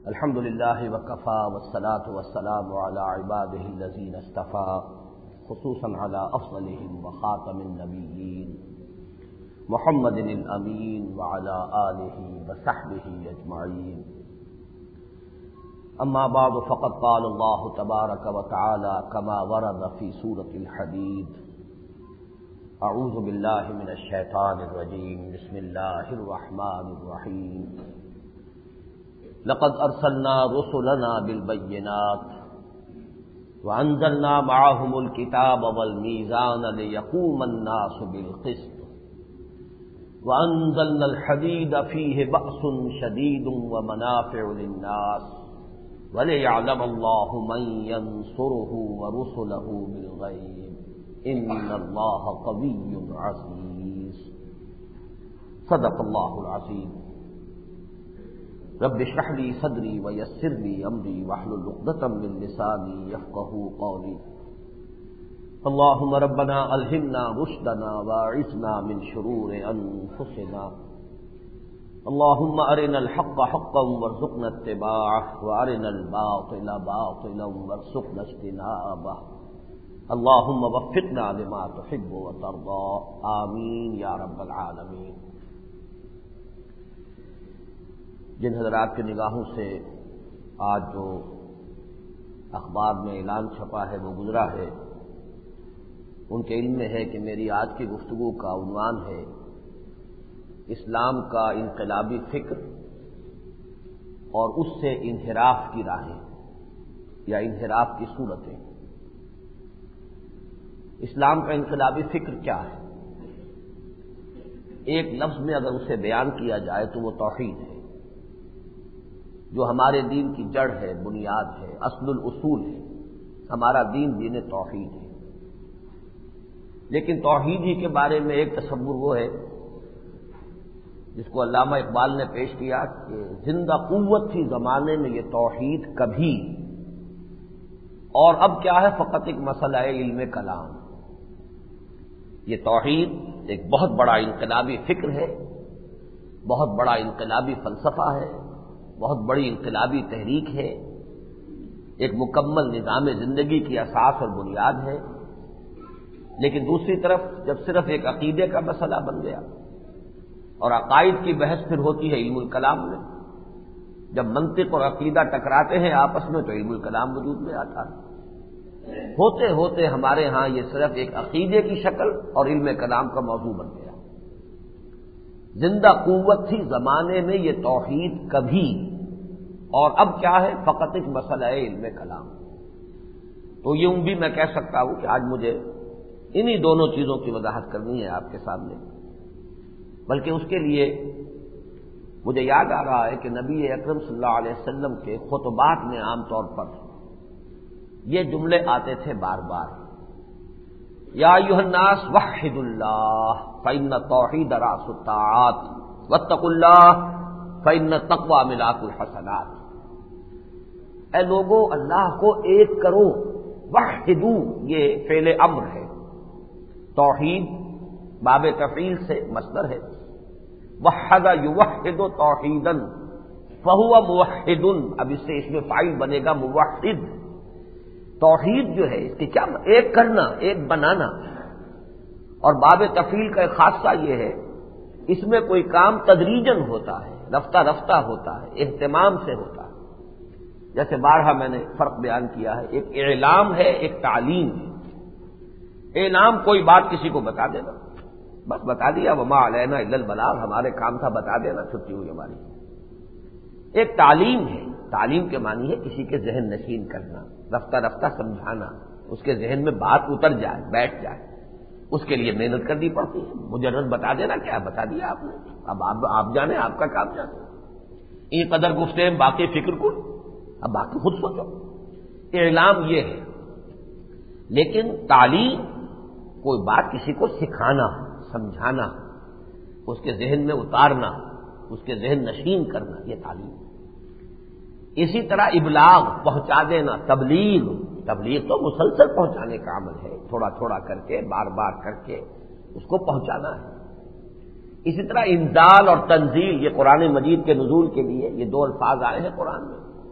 الحمد لله وكفى والصلاة والسلام على عباده الذين اصطفى خصوصا على أفضلهم وخاتم النبيين محمد الأمين وعلى آله وصحبه أجمعين. أما بعد فقد قال الله تبارك وتعالى كما ورد في سورة الحديد: أعوذ بالله من الشيطان الرجيم بسم الله الرحمن الرحيم. لقد أرسلنا رسلنا بالبينات وأنزلنا معهم الكتاب والميزان ليقوم الناس بالقسط وأنزلنا الحديد فيه بأس شديد ومنافع للناس وليعلم الله من ينصره ورسله بالغيب إن الله قوي عزيز. صدق الله العظيم. رب اشرح لي صدري ويسر لي امري واحلل عقدة من لساني يفقهوا قولي. اللهم ربنا الهمنا رشدنا واعذنا من شرور انفسنا. اللهم ارنا الحق حقا وارزقنا اتباعه وارنا الباطل باطلا وارزقنا اجتنابه. اللهم وفقنا لما تحب وترضى آمین یا رب العالمین. جن حضرات کی نگاہوں سے آج جو اخبار میں اعلان چھپا ہے وہ گزرا ہے، ان کے علم میں ہے کہ میری آج کی گفتگو کا عنوان ہے اسلام کا انقلابی فکر اور اس سے انحراف کی راہیں یا انحراف کی صورتیں. اسلام کا انقلابی فکر کیا ہے؟ ایک لفظ میں اگر اسے بیان کیا جائے تو وہ توحید ہے، جو ہمارے دین کی جڑ ہے، بنیاد ہے، اصل الاصول ہے. ہمارا دین دین توحید ہے. لیکن توحید ہی کے بارے میں ایک تصور وہ ہے جس کو علامہ اقبال نے پیش کیا کہ زندہ قوت تھی زمانے میں یہ توحید کبھی، اور اب کیا ہے فقط ایک مسئلہ ہے علم کلام. یہ توحید ایک بہت بڑا انقلابی فکر ہے، بہت بڑا انقلابی فلسفہ ہے، بہت بڑی انقلابی تحریک ہے، ایک مکمل نظام زندگی کی اساس اور بنیاد ہے. لیکن دوسری طرف جب صرف ایک عقیدے کا مسئلہ بن گیا اور عقائد کی بحث پھر ہوتی ہے علم الکلام میں، جب منطق اور عقیدہ ٹکراتے ہیں آپس میں تو علم الکلام وجود میں آتا ہے. ہوتے ہوتے ہمارے ہاں یہ صرف ایک عقیدے کی شکل اور علم کلام کا موضوع بن گیا. زندہ قوت تھی زمانے میں یہ توحید کبھی، اور اب کیا ہے فقط ایک مسئلہ ہے علم کلام. تو یوں بھی میں کہہ سکتا ہوں کہ آج مجھے انہی دونوں چیزوں کی وضاحت کرنی ہے آپ کے سامنے. بلکہ اس کے لیے مجھے یاد آ رہا ہے کہ نبی اکرم صلی اللہ علیہ وسلم کے خطبات میں عام طور پر یہ جملے آتے تھے بار بار: یا ایھا الناس وحدوا اللہ فإن التوحید رأس الطاعات واتقوا اللہ فإن التقوی ملاک الحسنات. اے لوگو اللہ کو ایک کرو. وحدو یہ فعل امر ہے، توحید باب تفعیل سے مصدر ہے. وحد یوحد توحیدا فہو موحد. اب اس سے اس میں فاعل بنے گا موحد. توحید جو ہے اس کی کیا ایک کرنا، ایک بنانا. اور باب تفعیل کا ایک خاصہ یہ ہے اس میں کوئی کام تدریجن ہوتا ہے، رفتہ رفتہ ہوتا ہے، اہتمام سے ہوتا ہے. جیسے بارہا میں نے فرق بیان کیا ہے، ایک اعلام ہے، ایک تعلیم ہے. اعلام کوئی بات کسی کو بتا دینا، بس بتا دیا، وما علینا الا البلاغ، ہمارے کام تھا بتا دینا، چھٹی ہوئی ہماری. ایک تعلیم ہے، تعلیم کے معنی ہے کسی کے ذہن نشین کرنا، رفتہ رفتہ سمجھانا، اس کے ذہن میں بات اتر جائے، بیٹھ جائے. اس کے لیے محنت کرنی پڑتی ہے. مجرد بتا دینا کیا بتا دیا آپ نے، اب آپ جانے، آپ کا کام جانے. این قدر گفتے ہیں باقی فکر کو، اب باقی خود سوچو. اعلام یہ ہے. لیکن تعلیم کوئی بات کسی کو سکھانا، سمجھانا، اس کے ذہن میں اتارنا، اس کے ذہن نشین کرنا، یہ تعلیم. اسی طرح ابلاغ پہنچا دینا، تبلیغ تو مسلسل پہنچانے کا عمل ہے، تھوڑا تھوڑا کر کے، بار بار کر کے اس کو پہنچانا ہے. اسی طرح انزال اور تنزیل، یہ قرآن مجید کے نزول کے لیے یہ دو الفاظ آئے ہیں قرآن میں.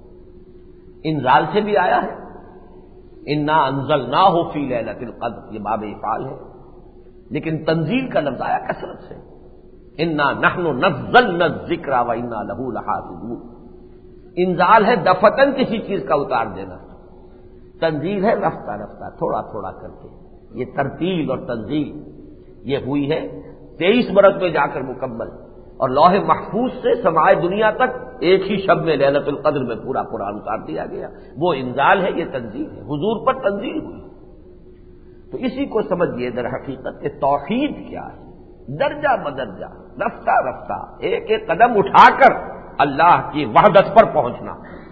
انزال سے بھی آیا ہے، انا انزلناہ فی لیلۃ القدر، یہ باب افعال ہے، لیکن تنزیل کا لفظ آیا کثرت سے، انا نحن نزلنا الذکر وانا لہ لحافظون۔ انزال ہے دفتن کسی چیز کا اتار دینا، تنزیل ہے رفتہ رفتہ تھوڑا تھوڑا کر کے۔ یہ ترتیل اور تنزیل یہ ہوئی ہے 23 برس میں جا کر مکمل، اور لوح محفوظ سے سمائے دنیا تک ایک ہی شب میں لیلۃ القدر میں پورا قرآن اتار دیا گیا۔ وہ انزال ہے، یہ تنزیل ہے، حضور پر تنزیل ہوئی۔ تو اسی کو سمجھیے در حقیقت کہ توحید کیا ہے، درجہ بدرجہ رفتہ رفتہ ایک ایک قدم اٹھا کر اللہ کی وحدت پر پہنچنا۔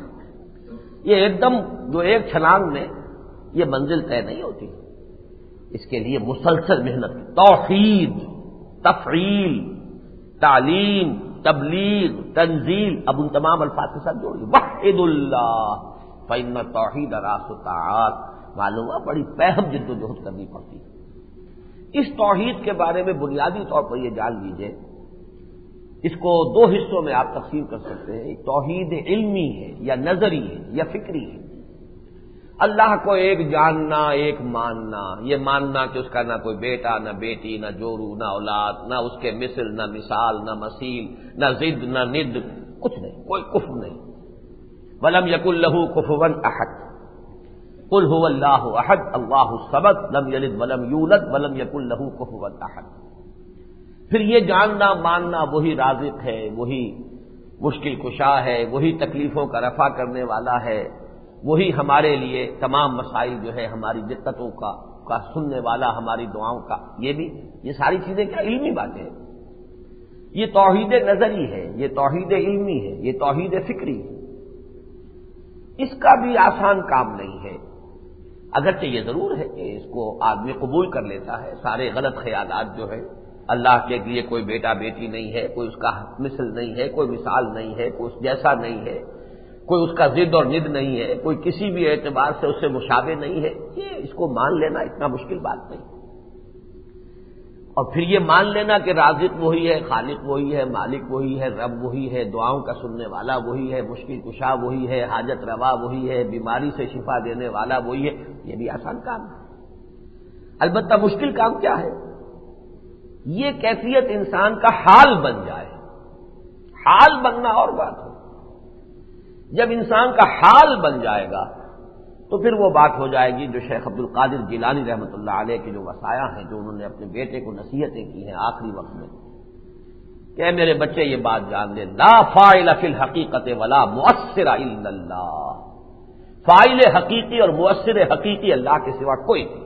یہ ایک دم جو ایک چھلانگ میں یہ منزل طے نہیں ہوتی، اس کے لیے مسلسل محنت کی۔ توحید، تفعیل، تعلیم، تبلیغ، تنزیل، اب ان تمام الفاظ کے ساتھ جوڑیے، وحد اللہ فإن التوحید راس الطاعات۔ معلوم ہے بڑی پہم جد و جہد کرنی پڑتی ہے۔ اس توحید کے بارے میں بنیادی طور پر یہ جان لیجئے، اس کو دو حصوں میں آپ تقسیم کر سکتے ہیں، ایک توحید علمی ہے یا نظری ہے یا فکری ہے۔ اللہ کو ایک جاننا، ایک ماننا، یہ ماننا کہ اس کا نہ کوئی بیٹا، نہ بیٹی، نہ جورو، نہ اولاد، نہ اس کے مثل، نہ مثال، نہ مثیل، نہ ضد، نہ ند، کچھ نہیں، کوئی کفر نہیں۔ وَلَمْ يَكُنْ لَهُ كُفُوًا أَحَدٌ قُلْ هُوَ اللَّهُ أَحَدٌ اللَّهُ الصَّمَدُ لَمْ يَلِدْ وَلَمْ يُولَدْ وَلَمْ يَكُنْ لَهُ كُفُوًا أَحَدٌ۔ پھر یہ جاننا ماننا وہی رازق ہے، وہی مشکل کشا ہے، وہی تکلیفوں کا رفع کرنے والا ہے، وہی ہمارے لیے تمام مسائل جو ہے ہماری دقتوں کا سننے والا، ہماری دعاؤں کا، یہ ساری چیزیں کیا علمی باتیں ہیں۔ یہ توحید نظری ہے، یہ توحید علمی ہے، یہ توحید فکری ہے۔ اس کا بھی آسان کام نہیں ہے، اگرچہ یہ ضرور ہے کہ اس کو آدمی قبول کر لیتا ہے۔ سارے غلط خیالات جو ہے، اللہ کے لیے کوئی بیٹا بیٹی نہیں ہے، کوئی اس کا مثل نہیں ہے، کوئی مثال نہیں ہے، کوئی اس جیسا نہیں ہے، کوئی اس کا ضد اور ند نہیں ہے، کوئی کسی بھی اعتبار سے اس سے مشابہ نہیں ہے، یہ اس کو مان لینا اتنا مشکل بات نہیں۔ اور پھر یہ مان لینا کہ رازق وہی ہے، خالق وہی ہے، مالک وہی ہے، رب وہی ہے، دعاؤں کا سننے والا وہی ہے، مشکل کشا وہی ہے، حاجت روا وہی ہے، بیماری سے شفا دینے والا وہی ہے، یہ بھی آسان کام ہے۔ البتہ مشکل کام کیا ہے؟ یہ کیفیت انسان کا حال بن جائے۔ حال بننا اور بات ہے، جب انسان کا حال بن جائے گا تو پھر وہ بات ہو جائے گی جو شیخ عبد القادر جیلانی رحمۃ اللہ علیہ کے جو وصایا ہیں، جو انہوں نے اپنے بیٹے کو نصیحتیں کی ہیں آخری وقت میں، کہ اے میرے بچے یہ بات جان لے، لا فاعل فی الحقیقت ولا مؤثر الا اللہ۔ فاعل حقیقی اور مؤثر حقیقی اللہ کے سوا کوئی نہیں۔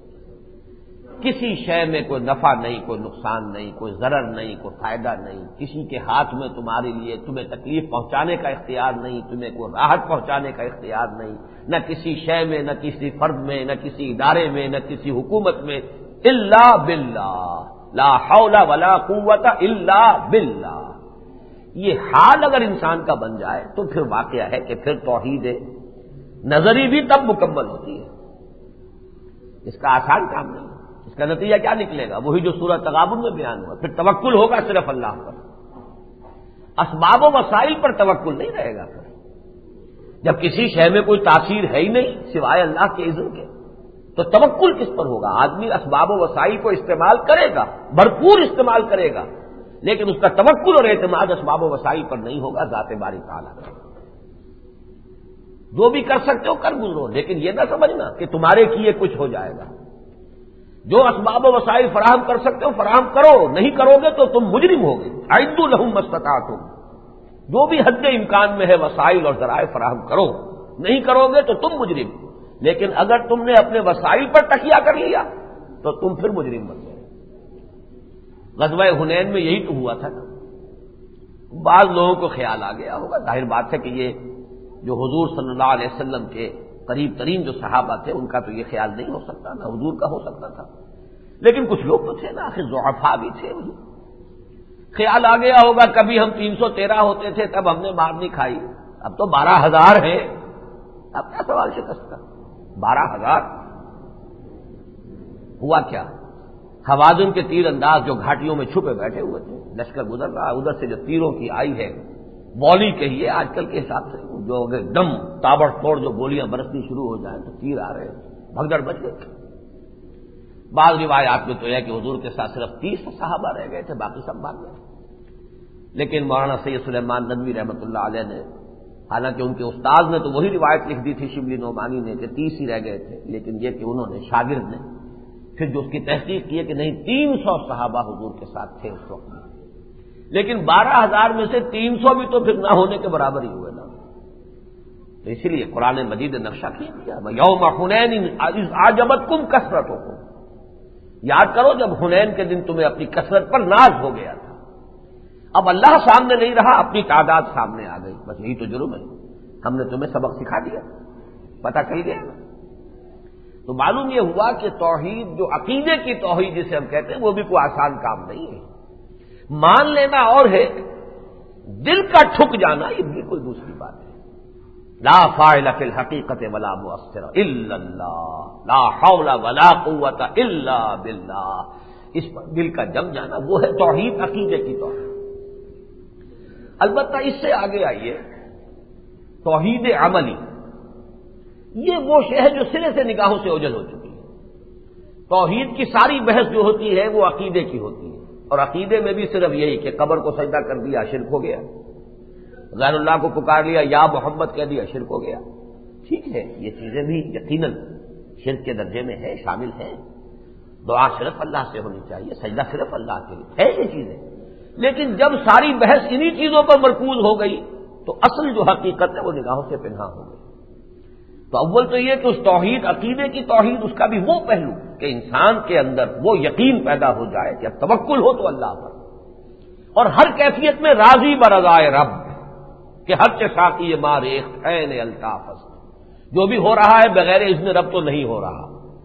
کسی شے میں کوئی نفع نہیں، کوئی نقصان نہیں، کوئی ضرر نہیں، کوئی فائدہ نہیں، کسی کے ہاتھ میں تمہارے لیے تمہیں تکلیف پہنچانے کا اختیار نہیں، تمہیں کوئی راحت پہنچانے کا اختیار نہیں، نہ کسی شے میں، نہ کسی فرد میں، نہ کسی ادارے میں، نہ کسی حکومت میں، الا باللہ، لا حول ولا قوت الا باللہ۔ یہ حال اگر انسان کا بن جائے تو پھر واقعہ ہے کہ پھر توحید نظری بھی تب مکمل ہوتی ہے۔ اس کا آسان کام نہیں ہے۔ اس کا نتیجہ کیا نکلے گا؟ وہی جو سورہ تغابن میں بیان ہوا، پھر توکل ہوگا صرف اللہ پر، اسباب و وسائل پر توکل نہیں رہے گا۔ پھر جب کسی شے میں کوئی تاثیر ہے ہی نہیں سوائے اللہ کے اذن کے، تو توکل کس پر ہوگا؟ آدمی اسباب و وسائل کو استعمال کرے گا، بھرپور استعمال کرے گا، لیکن اس کا توکل اور اعتماد اسباب و وسائل پر نہیں ہوگا ذات باری تعالیٰ کا۔ جو بھی کر سکتے ہو کر گزرو، لیکن یہ نہ سمجھنا کہ تمہارے کیے کچھ ہو جائے گا۔ جو اسباب و وسائل فراہم کر سکتے ہو فراہم کرو، نہیں کرو گے تو تم مجرم ہوگے۔ اعدوا لهم ما استطعتم، جو بھی حد امکان میں ہے وسائل اور ذرائع فراہم کرو، نہیں کرو گے تو تم مجرم۔ لیکن اگر تم نے اپنے وسائل پر تکیہ کر لیا تو تم پھر مجرم بن گئے۔ غزوہ حنین میں یہی تو ہوا تھا نا۔ بعض لوگوں کو خیال آ گیا ہوگا، ظاہر بات ہے کہ یہ جو حضور صلی اللہ علیہ وسلم کے قریب ترین جو صحابہ تھے ان کا تو یہ خیال نہیں ہو سکتا، نہ حضور کا ہو سکتا تھا، لیکن کچھ لوگ تو تھے نا، آخر ضعفاء بھی تھے۔ وہی خیال آ گیا ہوگا، کبھی ہم 313 ہوتے تھے تب ہم نے مار نہیں کھائی، اب تو 12,000 ہیں، اب کیا سوال شکست کا؟ 12,000 ہوا کیا؟ حوازن کے تیر انداز جو گھاٹیوں میں چھپے بیٹھے ہوئے تھے، لشکر گزر رہا، ادھر سے جو تیروں کی آئی ہے والی کہیے آج کل کے حساب سے، جو ایک دم تابڑ توڑ جو گولیاں برسنی شروع ہو جائیں تو تیر آ رہے ہیں، بھگدڑ بچ گئے. بعض روایات میں تو ہے کہ حضور کے ساتھ صرف 30 صحابہ رہ گئے تھے، باقی سب بھاگ گئے. لیکن مولانا سید سلیمان ندوی رحمۃ اللہ علیہ نے، حالانکہ ان کے استاد نے تو وہی روایت لکھ دی تھی شبلی نعمانی نے کہ 30 ہی رہ گئے تھے، لیکن یہ کہ انہوں نے شاگرد نے پھر جو اس کی تحقیق کی ہے کہ نہیں 300 صحابہ حضور کے ساتھ تھے اس وقت میں. لیکن 12,000 میں سے 300 بھی تو پھر نہ ہونے کے برابر ہی ہوئے نا. تو اسی لیے قرآن مجید نے نقشہ کھینچ دیا، یوم حنین اذ اعجبتکم کثرتکم. یاد کرو جب حنین کے دن تمہیں اپنی کثرت پر ناز ہو گیا تھا. اب اللہ سامنے نہیں رہا، اپنی تعداد سامنے آ گئی. بس یہی تو جرم ہے. ہم نے تمہیں سبق سکھا دیا، پتہ چل گیا. تو معلوم یہ ہوا کہ توحید، جو عقیدے کی توحید جسے ہم کہتے ہیں، وہ بھی کوئی آسان کام نہیں ہے. مان لینا اور ہے، دل کا ٹھک جانا یہ بالکل دوسری بات ہے. لا فاعل فی الحقیقت ولا مؤثر الا اللہ، لا حول ولا قوت الا باللہ. اس پر دل کا جم جانا وہ ہے توحید، عقیدے کی توحید. البتہ اس سے آگے آئیے توحید عملی. یہ وہ شے ہے جو سرے سے نگاہوں سے اوجھل ہو چکی ہے. توحید کی ساری بحث جو ہوتی ہے وہ عقیدے کی ہوتی ہے، اور عقیدے میں بھی صرف یہی کہ قبر کو سجدہ کر دیا شرک ہو گیا، غیر اللہ کو پکار لیا یا محمد کہہ دیا شرک ہو گیا. ٹھیک ہے، یہ چیزیں بھی یقیناً شرک کے درجے میں ہے، شامل ہیں. دعا صرف اللہ سے ہونی چاہیے، سجدہ صرف اللہ کے لیے ہے یہ چیزیں. لیکن جب ساری بحث انہی چیزوں پر مرکوز ہو گئی تو اصل جو حقیقت ہے وہ نگاہوں سے پنہاں ہو گئی. تو اول تو یہ کہ اس توحید، عقیدے کی توحید، اس کا بھی وہ پہلو کہ انسان کے اندر وہ یقین پیدا ہو جائے کہ اب توکل ہو تو اللہ پر، اور ہر کیفیت میں راضی برضائے رب، کہ ہر چشاکی ماریخت عین الطاف. جو بھی ہو رہا ہے بغیر اذن رب تو نہیں ہو رہا.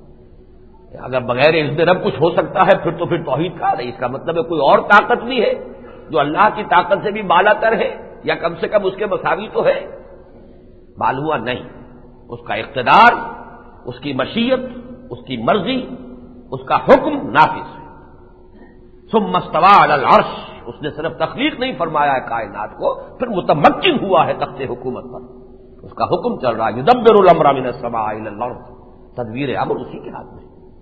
اگر بغیر اذن رب کچھ ہو سکتا ہے پھر تو پھر توحید کا نہیں. اس کا مطلب ہے کوئی اور طاقت بھی ہے جو اللہ کی طاقت سے بھی بالا تر ہے، یا کم سے کم اس کے مساوی تو ہے. معلوم ہوا نہیں. اس کا اقتدار، اس کی مشیت، اس کی مرضی، اس کا حکم نافذ ہے. ثم استوى علی العرش. اس نے صرف تخلیق نہیں فرمایا ہے کائنات کو، پھر متمکن ہوا ہے تخت حکومت پر. اس کا حکم چل رہا ہے، یدبر الامر من السماء الى الارض. تدبیر امر اسی کے ہاتھ میں.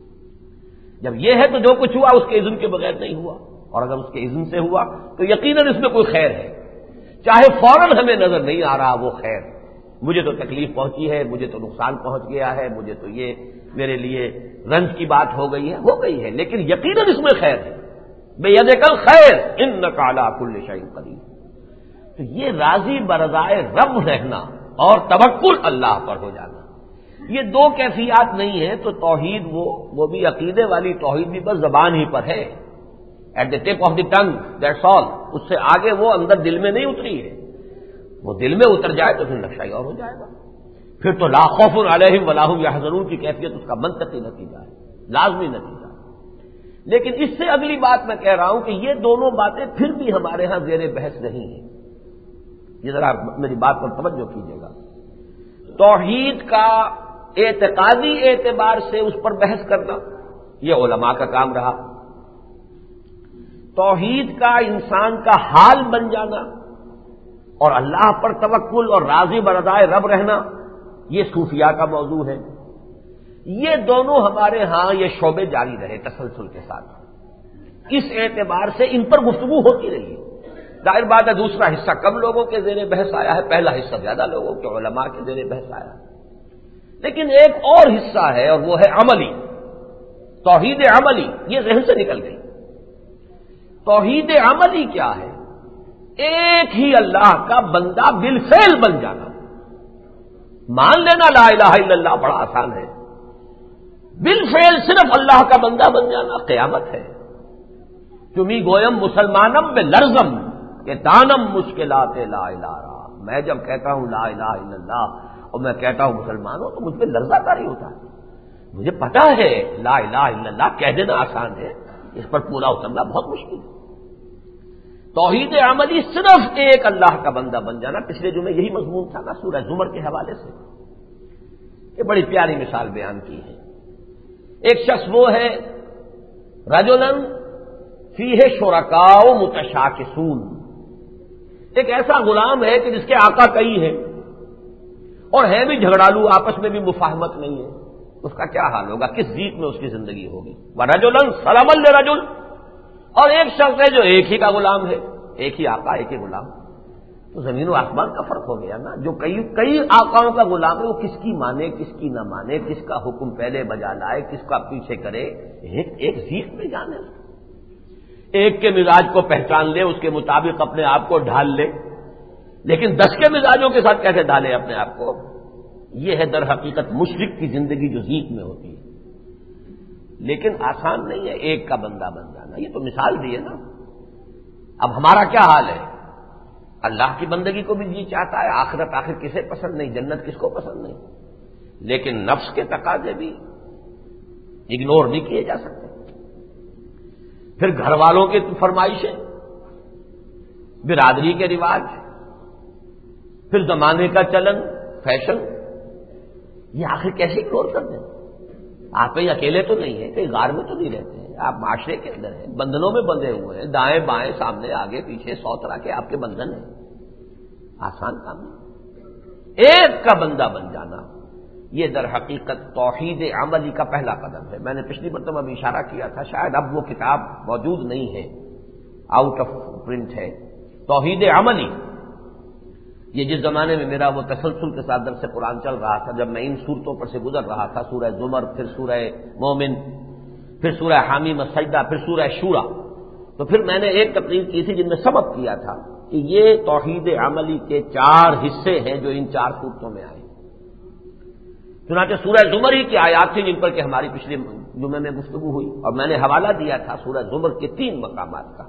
جب یہ ہے تو جو کچھ ہوا اس کے اذن کے بغیر نہیں ہوا، اور اگر اس کے اذن سے ہوا تو یقیناً اس میں کوئی خیر ہے. چاہے فوراً ہمیں نظر نہیں آ رہا وہ خیر، مجھے تو تکلیف پہنچی ہے، مجھے تو نقصان پہنچ گیا ہے، مجھے تو یہ میرے لیے رنج کی بات ہو گئی ہے، لیکن یقیناً اس میں خیر ہے. بیدک الخیر انک علی کل شیء قدیر. تو یہ راضی برضائے رب رہنا اور توکل اللہ پر ہو جانا، یہ دو کیفیات نہیں ہیں. تو توحید وہ بھی عقیدے والی توحید بھی بس زبان ہی پر ہے، at the tip of the tongue, that's all. اس سے آگے وہ اندر دل میں نہیں اتری ہے. وہ دل میں اتر جائے تو پھر نقشہ اور ہو جائے گا. پھر تو لا خوف علیہم ولا هم یحزنون کی کیفیت اس کا منطقی نتیجہ ہے، لازمی نتیجہ. لیکن اس سے اگلی بات میں کہہ رہا ہوں کہ یہ دونوں باتیں پھر بھی ہمارے ہاں زیر بحث نہیں ہیں. یہ ذرا میری بات پر توجہ کیجیے گا. توحید کا اعتقادی اعتبار سے اس پر بحث کرنا یہ علماء کا کام رہا. توحید کا انسان کا حال بن جانا اور اللہ پر توکل اور راضی برضائے رب رہنا یہ صوفیاء کا موضوع ہے. یہ دونوں ہمارے ہاں یہ شعبے جاری رہے تسلسل کے ساتھ. اس اعتبار سے ان پر گفتگو ہوتی رہی ہے. ظاہر بات ہے دوسرا حصہ کم لوگوں کے زیر بحث آیا ہے، پہلا حصہ زیادہ لوگوں کے علماء کے زیر بحث آیا ہے. لیکن ایک اور حصہ ہے اور وہ ہے عملی، توحید عملی. یہ ذہن سے نکل گئی. توحید عملی کیا ہے؟ ایک ہی اللہ کا بندہ بالفعل بن جانا. مان لینا لا الہ الا اللہ بڑا آسان ہے، بالفعل صرف اللہ کا بندہ بن جانا قیامت ہے. تمہیں گویم مسلمانم میں لرزم کہ دانم مشکلات لا الہ را. میں جب کہتا ہوں لا الہ الا اللہ اور میں کہتا ہوں مسلمانوں تو مجھ پہ لرزہ طاری ہوتا ہے. مجھے پتا ہے لا الہ الا اللہ کہہ دینا آسان ہے، اس پر پورا اترنا بہت مشکل ہے. توحید عملی صرف ایک اللہ کا بندہ بن جانا. پچھلے جمعے یہی مضمون تھا نا سورہ زمر کے حوالے سے. یہ بڑی پیاری مثال بیان کی ہے. ایک شخص وہ ہے رجلن فیہ شرکاء متشاکسون، ایک ایسا غلام ہے کہ جس کے آقا کئی ہیں اور ہیں بھی جھگڑالو، آپس میں بھی مفاہمت نہیں ہے، اس کا کیا حال ہوگا؟ کس ضیق میں اس کی زندگی ہوگی؟ وَرَجُلًا سَلَمًا لِرَجُلٍ، اور ایک شخص ہے جو ایک ہی کا غلام ہے، ایک ہی آقا ایک ہی غلام، تو زمین و آسمان کا فرق ہو گیا نا۔ جو کئی آقاؤں کا غلام ہے وہ کس کی مانے کس کی نہ مانے، کس کا حکم پہلے بجا لائے کس کا پیچھے کرے، ایک ضیق میں جانے، ایک کے مزاج کو پہچان لے، اس کے مطابق اپنے آپ کو ڈھال لے، لیکن 10 کے مزاجوں کے ساتھ کیسے ڈالے اپنے آپ کو؟ یہ ہے در حقیقت مشرک کی زندگی جو ضیق میں ہوتی ہے۔ لیکن آسان نہیں ہے ایک کا بندہ بن جانا، یہ تو مثال دی ہے نا۔ اب ہمارا کیا حال ہے؟ اللہ کی بندگی کو بھی جی چاہتا ہے، آخرت آخر کسے پسند نہیں، جنت کس کو پسند نہیں، لیکن نفس کے تقاضے بھی اگنور نہیں کیے جا سکتے۔ پھر گھر والوں کی فرمائشیں، برادری کے رواج، پھر زمانے کا چلن، فیشن، یہ آخر کیسے اگنور کر دیں؟ آپ کہیں اکیلے تو نہیں ہیں، کہیں غار میں تو نہیں رہتے ہیں، آپ معاشرے کے اندر ہیں، بندھنوں میں بندھے ہوئے ہیں، دائیں بائیں سامنے آگے پیچھے 100 طرح کے آپ کے بندھن ہیں۔ آسان کام نہیں، ایک کا بندہ بن جانا یہ در حقیقت توحید عملی کا پہلا قدم ہے۔ میں نے پچھلی مرتبہ بھی اشارہ کیا تھا، شاید اب وہ کتاب موجود نہیں ہے، آؤٹ آف پرنٹ ہے، توحید عملی۔ یہ جس زمانے میں میرا وہ تسلسل کے ساتھ درس قرآن چل رہا تھا، جب میں ان صورتوں پر سے گزر رہا تھا، سورہ زمر، پھر سورہ مومن، پھر سورہ حامیم السجدہ، پھر سورہ شورى، تو پھر میں نے ایک تقریر کی تھی جن میں سبق کیا تھا کہ یہ توحید عملی کے 4 حصے ہیں جو ان 4 صورتوں میں آئے۔ چنانچہ سورہ زمر ہی کی آیات تھی جن پر کہ ہماری پچھلے جمعے میں گفتگو ہوئی، اور میں نے حوالہ دیا تھا سورہ زمر کے 3 مقامات کا۔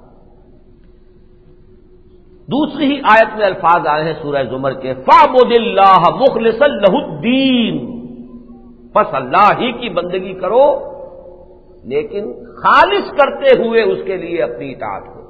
دوسری ہی آیت میں الفاظ آئے ہیں سورہ زمر کے، فَاعْبُدِ اللَّهَ مُخْلِصًا لَهُ الدِّينَ، بس اللہ ہی کی بندگی کرو لیکن خالص کرتے ہوئے اس کے لیے اپنی اطاعت کو۔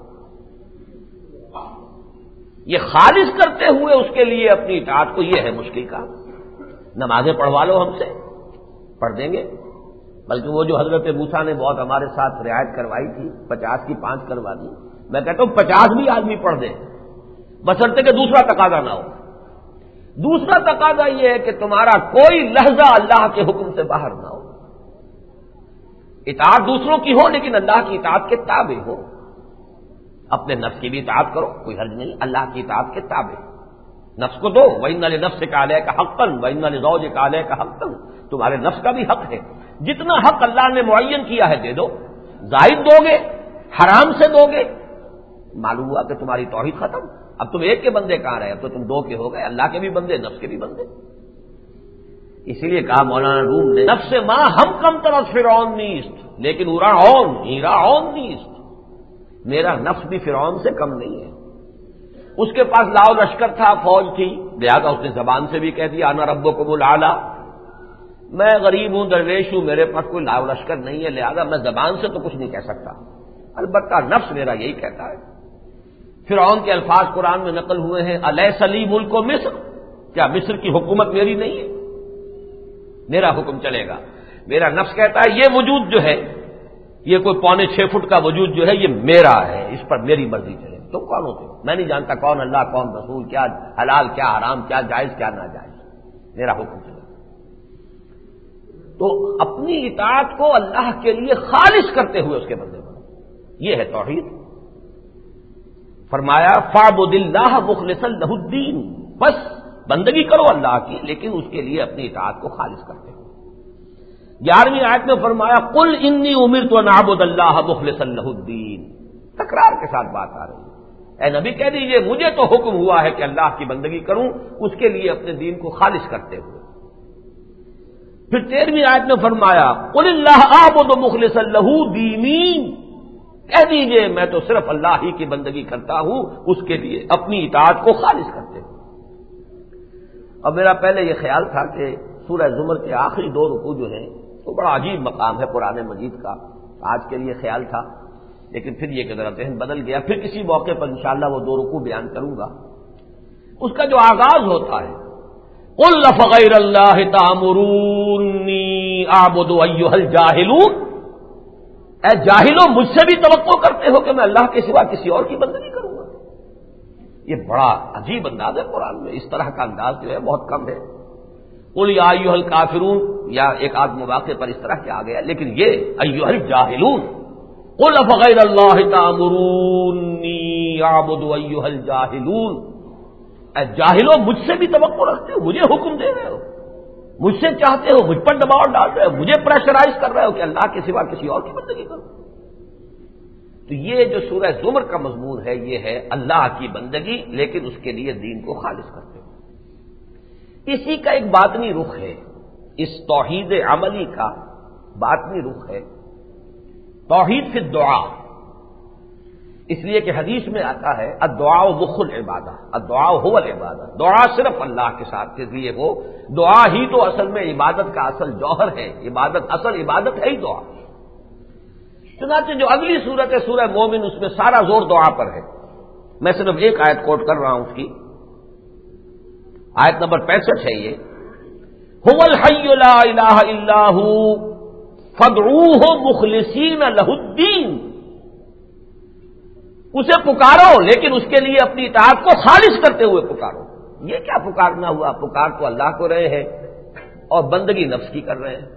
یہ خالص کرتے ہوئے اس کے لیے اپنی اطاعت کو، یہ ہے مشکل کام۔ نمازیں پڑھوا لو ہم سے، پڑھ دیں گے، بلکہ وہ جو حضرت موسیٰ نے بہت ہمارے ساتھ رعایت کروائی تھی، 50 کی 5 کروا دی، میں کہتا ہوں 50 بھی آدمی پڑھ دے، بشرطے کہ دوسرا تقاضا نہ ہو۔ دوسرا تقاضا یہ ہے کہ تمہارا کوئی لحظہ اللہ کے حکم سے باہر نہ ہو، اطاعت دوسروں کی ہو لیکن اللہ کی اطاعت کے تابع ہو۔ اپنے نفس کی بھی اطاعت کرو، کوئی حرج نہیں، اللہ کی اطاعت کے تابع۔ نفس کو دو، وَإِنَّ لِنَفْسِكَ عَلَيْكَ حَقًّا وَإِنَّ لِزَوْجِكَ عَلَيْكَ حَقًّا، تمہارے نفس کا بھی حق ہے، جتنا حق اللہ نے معین کیا ہے دے دو۔ زائد دو گے، حرام سے دو گے، معلوم ہوا کہ تمہاری توحید ختم۔ اب تم ایک کے بندے کہاں رہے، اب تو تم 2 کے ہو گئے، اللہ کے بھی بندے، نفس کے بھی بندے۔ اسی لیے کہا مولانا روم نے، نفس ماں ہم کم طرف فرعون نیست لیکن ہیرا نیست، میرا نفس بھی فرعون سے کم نہیں ہے۔ اس کے پاس لاؤ لشکر تھا، فوج تھی، لہذا اس نے زبان سے بھی کہہ دیا انا ربکم الاعلی، میں غریب ہوں، درویش ہوں، میرے پاس کوئی لاؤ لشکر نہیں ہے، لہذا میں زبان سے تو کچھ نہیں کہہ سکتا، البتہ نفس میرا یہی کہتا ہے۔ فرعون کے الفاظ قرآن میں نقل ہوئے ہیں، الیس لی ملک مصر، کیا مصر کی حکومت میری نہیں ہے، میرا حکم چلے گا۔ میرا نفس کہتا ہے یہ وجود جو ہے، یہ کوئی 5.25 فٹ کا وجود جو ہے، یہ میرا ہے، اس پر میری مرضی چلے۔ تم کون ہوتے ہو؟ میں نہیں جانتا کون اللہ کون رسول، کیا حلال کیا حرام، کیا جائز کیا ناجائز، میرا حکم چلے گا۔ تو اپنی اطاعت کو اللہ کے لیے خالص کرتے ہوئے اس کے بندے بنو، یہ ہے توحید۔ فرمایا فَاعْبُدِ اللَّهَ مُخْلِصًا لَهُ الدِّينَ، بس بندگی کرو اللہ کی لیکن اس کے لیے اپنی اطاعت کو خالص کرتے ہو۔ 11ویں آیت میں فرمایا قُلْ إِنِّي أُمِرْتُ أَنْ أَعْبُدَ اللَّهَ مُخْلِصًا لَهُ الدِّينَ، تکرار کے ساتھ بات آ رہی ہے، اے نبی کہہ دیجئے مجھے تو حکم ہوا ہے کہ اللہ کی بندگی کروں، اس کے لیے اپنے دین کو خالص کرتے ہوئے۔ پھر 13ویں آیت میں فرمایا قُلِ اللَّهَ أَعْبُدُ مُخْلِصًا لَهُ دِينِي، کہہ دیجئے میں تو صرف اللہ ہی کی بندگی کرتا ہوں، اس کے لیے اپنی اطاعت کو خالص کرتے ہوئے۔ اور میرا پہلے یہ خیال تھا کہ سورہ زمر کے آخری 2 رکوع جو ہیں وہ بڑا عجیب مقام ہے قرآن مجید کا، آج کے لیے خیال تھا، لیکن پھر یہ کہ ذرا ذہن بدل گیا، پھر کسی موقع پر انشاءاللہ وہ 2 رکوع بیان کروں گا۔ اس کا جو آغاز ہوتا ہے قُلْ أَفَغَيْرَ اللَّهِ تَأْمُرُونِّي أَعْبُدُ أَيُّهَا الْجَاهِلُونَ، اے جاہلوں مجھ سے بھی توقع کرتے ہو کہ میں اللہ کے سوا کسی اور کی بندگی کروں گا؟ یہ بڑا عجیب انداز ہے قرآن میں، اس طرح کا انداز جو ہے بہت کم ہے۔ قل یا ایھا الکافرون، یا ایک آدھ مواقع پر اس طرح کیا گیا، لیکن یہ ایھا الجاہلون، قل افغیر اللہ تأمرونی اعبد ایھا الجاہلون، اے جاہلو مجھ سے بھی توقع رکھتے ہو، مجھے حکم دے رہے ہو، مجھ سے چاہتے ہو، مجھ پر دباؤ ڈال رہے ہو، مجھے پریشرائز کر رہے ہو کہ اللہ کے سوا کسی اور کی بندگی کرو۔ تو یہ جو سورہ زمر کا مضمون ہے یہ ہے اللہ کی بندگی، لیکن اس کے لیے دین کو خالص کرتے ہو۔ اسی کا ایک باطنی رخ ہے، اس توحید عملی کا باطنی رخ ہے توحید فی الدعاء، اس لیے کہ حدیث میں آتا ہے الدعاء مخ العبادہ، الدعاء هو العبادہ، دعا صرف اللہ کے ساتھ کے لیے ہو، دعا ہی تو اصل میں عبادت کا اصل جوہر ہے، عبادت اصل عبادت ہے ہی دعا۔ چنانچہ جو اگلی صورت ہے سورہ مومن، اس میں سارا زور دعا پر ہے۔ میں صرف ایک آیت کوٹ کر رہا ہوں اس کی، آیت نمبر 65 ہے یہ، هو الحی لا الہ الا هو فادعوہ مخلصین لہ الدین، اسے پکارو لیکن اس کے لیے اپنی اطاعت کو خالص کرتے ہوئے پکارو۔ یہ کیا پکارنا ہوا؟ پکار تو اللہ کو رہے ہیں اور بندگی نفس کی کر رہے ہیں۔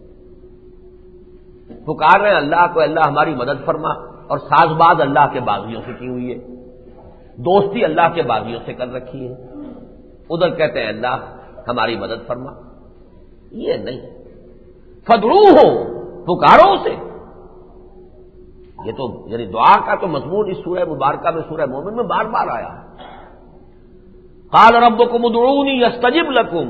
پکار رہے ہیں اللہ کو، اللہ ہماری مدد فرما، اور ساز باز اللہ کے باغیوں سے کی ہوئی ہے، دوستی اللہ کے باغیوں سے کر رکھی ہے، ادھر کہتے ہیں اللہ ہماری مدد فرما۔ یہ نہیں، فادعوہ، پکارو اسے۔ یہ تو یعنی دعا کا تو مضمون اس سورہ مبارکہ میں سورہ مومن میں بار بار آیا ہے۔ قال ربکم ادعونی استجب لکم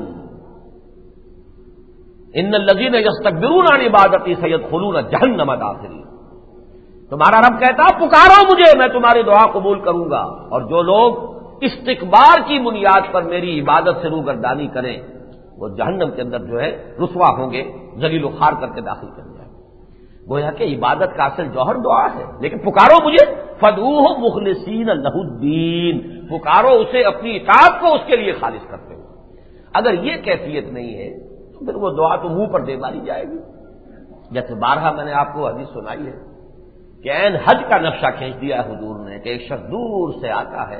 ان الذین یستکبرون عن عبادتی سیدخلون جہنم داخرین، تمہارا رب کہتا پکارو مجھے، میں تمہاری دعا قبول کروں گا، اور جو لوگ استکبار کی بنیاد پر میری عبادت سے روگردانی کریں وہ جہنم کے اندر جو ہے رسوا ہوں گے، ذلیل و خوار کر کے داخل کر جائیں۔ گویا کہ عبادت کا اصل جوہر دعا ہے، لیکن پکارو مجھے، فادعوہ مخلصین لہ الدین، پکارو اسے اپنی اطاعت کو اس کے لیے خالص کرتے ہو۔ اگر یہ کیفیت نہیں ہے تو پھر وہ دعا تو منہ پر دے ماری جائے گی۔ جیسے بارہا میں نے آپ کو حدیث سنائی ہے کہ عین حج کا نقشہ کھینچ دیا ہے حضور نے، کہ ایک شخص دور سے آتا ہے،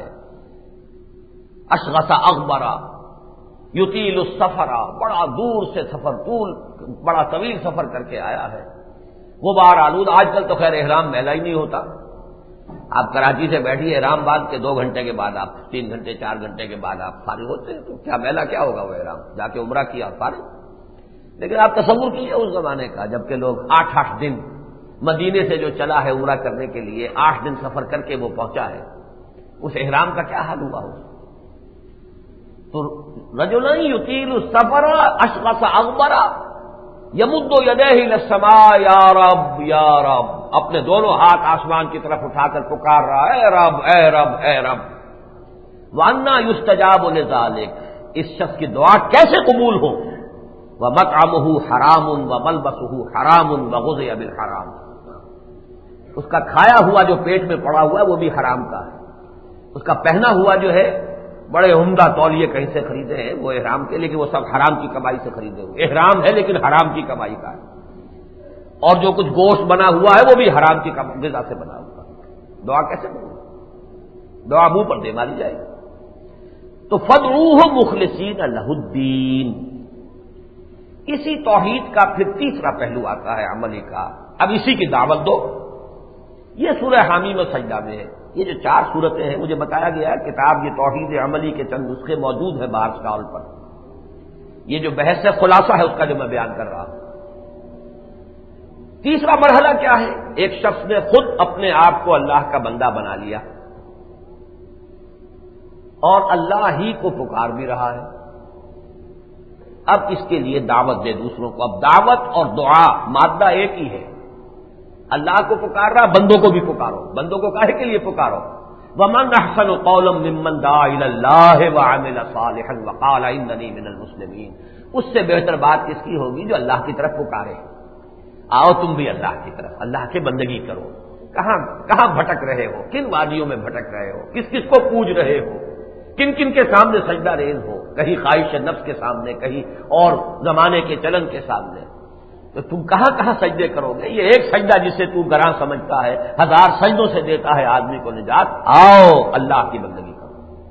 اشغث اغبرا یطیل السفر، بڑا دور سے سفر، بڑا طویل سفر کر کے آیا ہے، غبار آلود۔ آج کل تو خیر احرام میلا ہی نہیں ہوتا، آپ کراچی سے بیٹھیے احرام باندھ کے 2 گھنٹے کے بعد آپ 3 گھنٹے 4 گھنٹے کے بعد آپ فارغ ہوتے ہیں، تو کیا میلا کیا ہوگا وہ احرام، جا کے عمرہ کیا فارغ۔ لیکن آپ تصور کیجیے اس زمانے کا جب کہ لوگ 8 دن مدینے سے جو چلا ہے عمرہ کرنے کے لیے، 8 دن سفر کر کے وہ پہنچا ہے، اس احرام کا کیا حال ہوا ہو۔ تو رجل یطیل السفر اشغث اغبر یمد یدیہ الی السماء یا رب یا رب، اپنے دونوں ہاتھ آسمان کی طرف اٹھا کر پکار رہا ہے، اے رب اے رب اے رب۔ وَأَنَّى يُسْتَجَابُ لِذَلِكَ، اس شخص کی دعا کیسے قبول ہو؟ وَمَطْعَمُهُ حَرَامٌ وَمَلْبَسُهُ حَرَامٌ وَغُذِيَ بِالْحَرَامِ، اس کا کھایا ہوا جو پیٹ میں پڑا ہوا ہے وہ بھی حرام کا ہے، اس کا پہنا ہوا جو ہے بڑے عمدہ تولیے کہیں سے خریدے ہیں وہ احرام کے، لیکن وہ سب حرام کی کمائی سے خریدے ہوئے، احرام ہے لیکن حرام کی کمائی کا ہے، اور جو کچھ گوشت بنا ہوا ہے وہ بھی حرام کی غذا سے بنا ہوا ہے۔ دعا کیسے کروں؟ دعا منہ پر دے ماری جائے گی۔ تو فادعوہ مخلصین لہ الدین، اسی توحید کا پھر تیسرا پہلو آتا ہے عملی کا، اب اسی کی دعوت دو۔ یہ سورہ حامیم و سجدہ میں ہے، یہ جو 4 صورتیں ہیں، مجھے بتایا گیا ہے کتاب یہ توحید عملی کے چند نسخے موجود ہیں باہر اسٹال پر، یہ جو بحث ہے خلاصہ ہے اس کا جو میں بیان کر رہا ہوں۔ تیسرا مرحلہ کیا ہے؟ ایک شخص نے خود اپنے آپ کو اللہ کا بندہ بنا لیا اور اللہ ہی کو پکار بھی رہا ہے، اب اس کے لیے دعوت دے دوسروں کو۔ اب دعوت اور دعا مادہ ایک ہی ہے، اللہ کو پکار رہا، بندوں کو بھی پکارو۔ بندوں کو کاہے کے لیے پکارو؟ وَمَنْ أَحْسَنُ قَوْلًا مِّمَّنْ دَعَا إِلَى اللَّهِ وَعَمِلَ صَالِحًا وَقَالَ إِنَّنِي مِنَ الْمُسْلِمِينَ، اس سے بہتر بات کس کی ہوگی جو اللہ کی طرف پکارے، آؤ تم بھی اللہ کی طرف، اللہ کی بندگی کرو۔ کہاں بھٹک رہے ہو، کن وادیوں میں بھٹک رہے ہو، کس کس کو پوج رہے ہو، کن کن کے سامنے سجدہ ریز ہو، کہیں خواہش نفس کے سامنے، کہیں اور زمانے کے چلن کے سامنے، تو تم کہاں سجدے کرو گے؟ یہ ایک سجدہ جسے تو گراں سمجھتا ہے 1000 سجدوں سے دیتا ہے آدمی کو نجات، آؤ اللہ کی بندگی کرو۔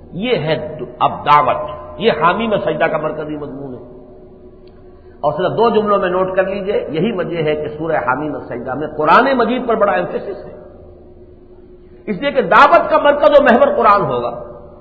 یہ ہے اب دعوت، یہ حامی میں سجدہ کا مرکزی مضمون ہے۔ اور صرف 2 جملوں میں نوٹ کر لیجئے، یہی وجہ ہے کہ سورہ حامی میں سجدہ میں قرآن مجید پر بڑا ایمفیسس ہے، اس لیے کہ دعوت کا مرکز و محور قرآن ہوگا،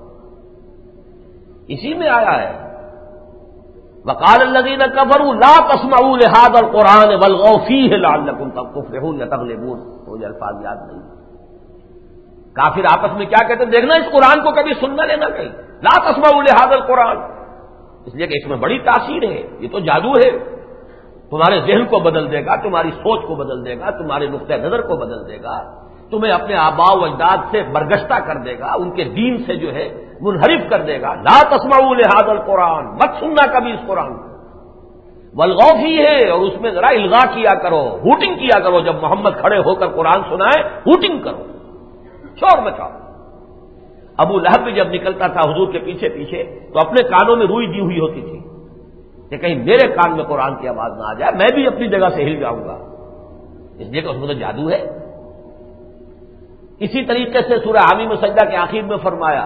اسی میں آیا ہے وقال الذین کفروا لا تسمعوا لهذا القرآن والغوا فیہ لعلکم تفلحون یا تغلبون، مجھے الفاظ یاد نہیں۔ کافر آپس میں کیا کہتے ہیں؟ دیکھنا اس قرآن کو کبھی سننا لینا کہیں، لا تسمعوا لهذا القرآن، اس لیے کہ اس میں بڑی تاثیر ہے، یہ تو جادو ہے، تمہارے ذہن کو بدل دے گا، تمہاری سوچ کو بدل دے گا، تمہارے نقطہ نظر کو بدل دے گا، تمہیں اپنے آباء و اجداد سے برگشتہ کر دے گا، ان کے دین سے جو ہے منحرف کر دے گا۔ لا تسمعوا لهذا القرآن، مت سننا کبھی اس قرآن کو، والغوا فیہ، اور اس میں ذرا الغاء کیا کرو، ہوٹنگ کیا کرو، جب محمد کھڑے ہو کر قرآن سنائے ہوٹنگ کرو، شور مچاؤ۔ ابو لہب بھی جب نکلتا تھا حضور کے پیچھے پیچھے تو اپنے کانوں میں روئی دی ہوئی ہوتی تھی کہ کہیں میرے کان میں قرآن کی آواز نہ آ جائے، میں بھی اپنی جگہ سے ہل جاؤں گا، اس لیے کہ اس میں تو جادو ہے۔ اسی طریقے سے سورہ حامی میں سجدہ کے آخر میں فرمایا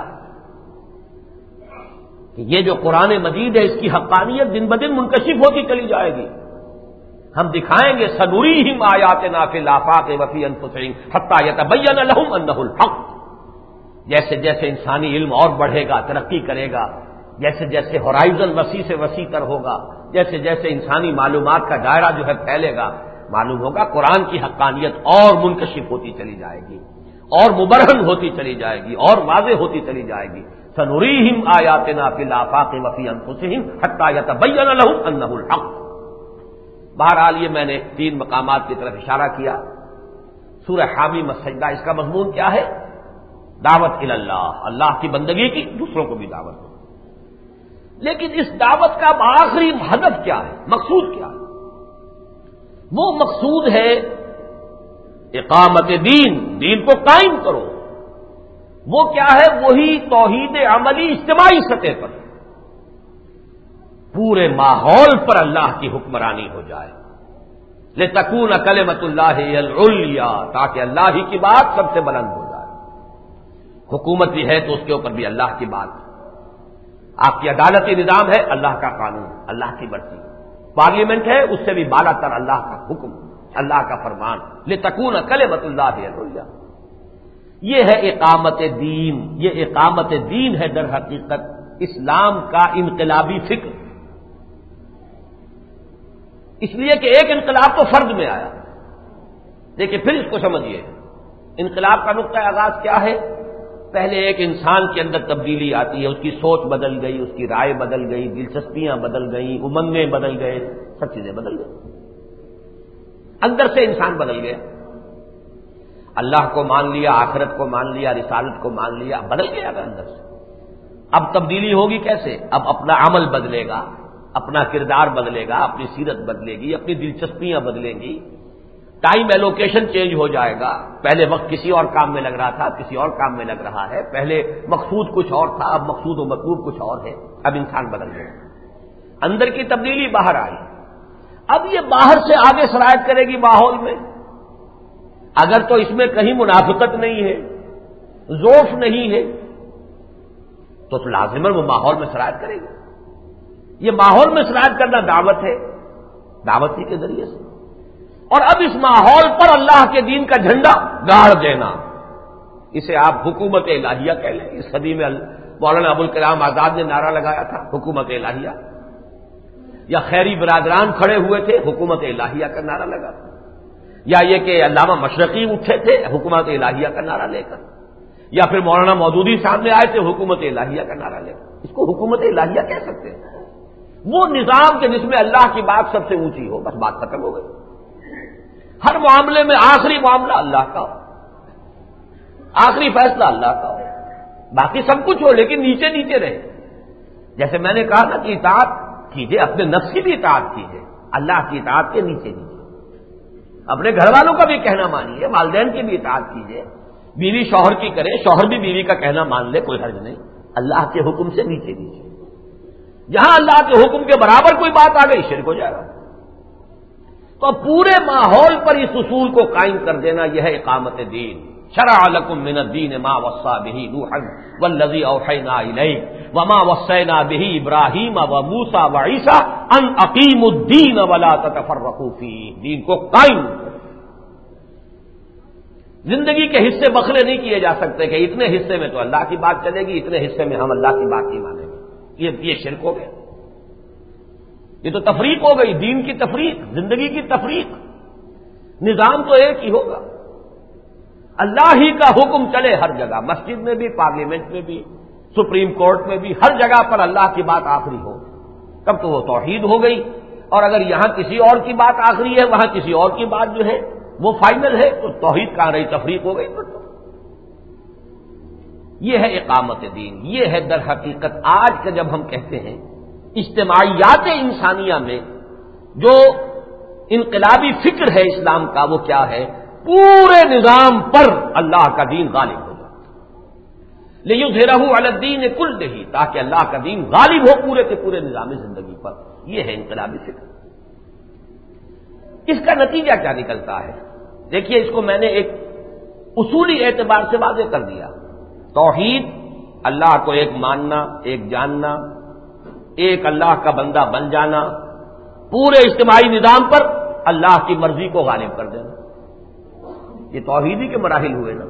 کہ یہ جو قرآن مجید ہے اس کی حقانیت دن بدن منکشف ہوتی چلی جائے گی، ہم دکھائیں گے سنریہم آیاتنا فی الآفاق وفی انفسہم حتی یتبین لہم انہ الحق۔ جیسے جیسے انسانی علم اور بڑھے گا، ترقی کرے گا، جیسے جیسے ہورائزن وسیع سے وسیع تر ہوگا، جیسے جیسے انسانی معلومات کا دائرہ جو ہے پھیلے گا، معلوم ہوگا قرآن کی حقانیت اور منکشف ہوتی چلی جائے گی، اور مبرہن ہوتی چلی جائے گی، اور واضح ہوتی چلی جائے گی۔ سنریہم آیاتنا فی الآفاق وفی انفسہم حتی یتبین لہم انہ الحق۔ بہرحال یہ میں نے 3 مقامات کی طرف اشارہ کیا۔ سورہ حامی میں سجدہ، اس کا مضمون کیا ہے؟ دعوت اللہ، اللہ کی بندگی کی، دوسروں کو بھی دعوت دو۔ لیکن اس دعوت کا آخری ہدف کیا ہے، مقصود کیا ہے؟ وہ مقصود ہے اقامت دین، دین کو قائم کرو۔ وہ کیا ہے؟ وہی توحید عملی اجتماعی سطح پر، پورے ماحول پر اللہ کی حکمرانی ہو جائے، لتکون کلمۃ اللہ العلیٰ، تاکہ اللہ ہی کی بات سب سے بلند ہو جائے۔ حکومت بھی ہے تو اس کے اوپر بھی اللہ کی بات، آپ کی عدالتی نظام ہے اللہ کا قانون، اللہ کی مرضی، پارلیمنٹ ہے اس سے بھی بالا تر اللہ کا حکم، اللہ کا فرمان، لتکون کلمۃ اللہ العلیٰ۔ یہ ہے اقامت دین، یہ اقامت دین ہے در حقیقت اسلام کا انقلابی فکر، اس لیے کہ ایک انقلاب تو فرد میں آیا، لیکن پھر اس کو سمجھیے انقلاب کا نقطہ آغاز کیا ہے؟ پہلے ایک انسان کے اندر تبدیلی آتی ہے، اس کی سوچ بدل گئی، اس کی رائے بدل گئی، دلچسپیاں بدل گئیں، امنگیں بدل گئے، سب چیزیں بدل گئی، اندر سے انسان بدل گیا، اللہ کو مان لیا، آخرت کو مان لیا، رسالت کو مان لیا، بدل گیا اندر سے۔ اب تبدیلی ہوگی کیسے؟ اب اپنا عمل بدلے گا، اپنا کردار بدلے گا، اپنی سیرت بدلے گی، اپنی دلچسپیاں بدلیں گی، ٹائم ایلوکیشن چینج ہو جائے گا۔ پہلے وقت کسی اور کام میں لگ رہا تھا، کسی اور کام میں لگ رہا ہے، پہلے مقصود کچھ اور تھا، اب مقصود و مطلوب کچھ اور ہے، اب انسان بدل گیا، اندر کی تبدیلی باہر آئی۔ اب یہ باہر سے آگے سرایت کرے گی ماحول میں، اگر تو اس میں کہیں منافقت نہیں ہے، ذوف نہیں ہے، تو لازماً وہ ماحول میں سرایت کرے گی۔ یہ ماحول میں سرایت کرنا دعوت ہے، دعوت ہی کے ذریعے سے، اور اب اس ماحول پر اللہ کے دین کا جھنڈا گاڑ دینا، اسے آپ حکومت الہیہ کہہ لیں۔ اس صدی میں مولانا ابوالکلام آزاد نے نعرہ لگایا تھا حکومت الہیہ، یا خیری برادران کھڑے ہوئے تھے حکومت الہیہ کا نعرہ لگا، یا یہ کہ علامہ مشرقی اٹھے تھے حکومت الہیہ کا نعرہ لے کر، یا پھر مولانا مودودی سامنے آئے تھے حکومت الہیہ کا نعرہ لے کر۔ اس کو حکومت الہیہ کہہ سکتے ہیں، وہ نظام کے جس میں اللہ کی بات سب سے اونچی ہو، بس بات ختم ہو گئی۔ ہر معاملے میں آخری معاملہ اللہ کا ہو، آخری فیصلہ اللہ کا ہو، باقی سب کچھ ہو لیکن نیچے نیچے رہے۔ جیسے میں نے کہا نا کہ اطاعت کیجئے، اپنے نفس کی بھی اطاعت کیجئے، اللہ کی اطاعت کے نیچے نیچے، اپنے گھر والوں کا بھی کہنا مانیے، والدین کی بھی اطاعت کیجئے، بیوی شوہر کی کرے، شوہر بھی بیوی کا کہنا مان لے، کوئی حرج نہیں، اللہ کے حکم سے نیچے نیچے۔ جہاں اللہ کے حکم کے برابر کوئی بات آ گئی شرک ہو جائے گا۔ تو پورے ماحول پر اس اصول کو قائم کر دینا، یہ ہے اقامت دین، شرع لکم من الدین ما وصى به نوحا والذی اوحینا الیک وما وصینا به ابراہیم وموسیٰ وعیسیٰ ان اقیموا الدین ولا تتفرقوا فیہ، دین کو قائم کرو۔ زندگی کے حصے بکھرے نہیں کیے جا سکتے کہ اتنے حصے میں تو اللہ کی بات چلے گی، اتنے حصے میں ہم اللہ کی بات نہیں مانیں گے، یہ شرک ہو گیا، یہ تو تفریق ہو گئی، دین کی تفریق، زندگی کی تفریق۔ نظام تو ایک ہی ہوگا، اللہ ہی کا حکم چلے ہر جگہ، مسجد میں بھی، پارلیمنٹ میں بھی، سپریم کورٹ میں بھی، ہر جگہ پر اللہ کی بات آخری ہو، تب تو وہ توحید ہو گئی۔ اور اگر یہاں کسی اور کی بات آخری ہے، وہاں کسی اور کی بات جو ہے وہ فائنل ہے، تو توحید کہاں رہی، تفریق ہو گئی۔ یہ ہے اقامت دین، یہ ہے در حقیقت آج کا جب ہم کہتے ہیں اجتماعیات انسانیہ میں جو انقلابی فکر ہے اسلام کا، وہ کیا ہے؟ پورے نظام پر اللہ کا دین غالب ہو جائے، لِیُظْہِرَہُ عَلَى الدِّینِ کُلِّہِ، تاکہ اللہ کا دین غالب ہو پورے کے پورے نظام زندگی پر۔ یہ ہے انقلابی فکر۔ اس کا نتیجہ کیا نکلتا ہے؟ دیکھیے، اس کو میں نے ایک اصولی اعتبار سے واضح کر دیا۔ توحید، اللہ کو ایک ماننا، ایک جاننا، ایک اللہ کا بندہ بن جانا، پورے اجتماعی نظام پر اللہ کی مرضی کو غالب کر دینا، یہ توحیدی کے مراحل ہوئے نا۔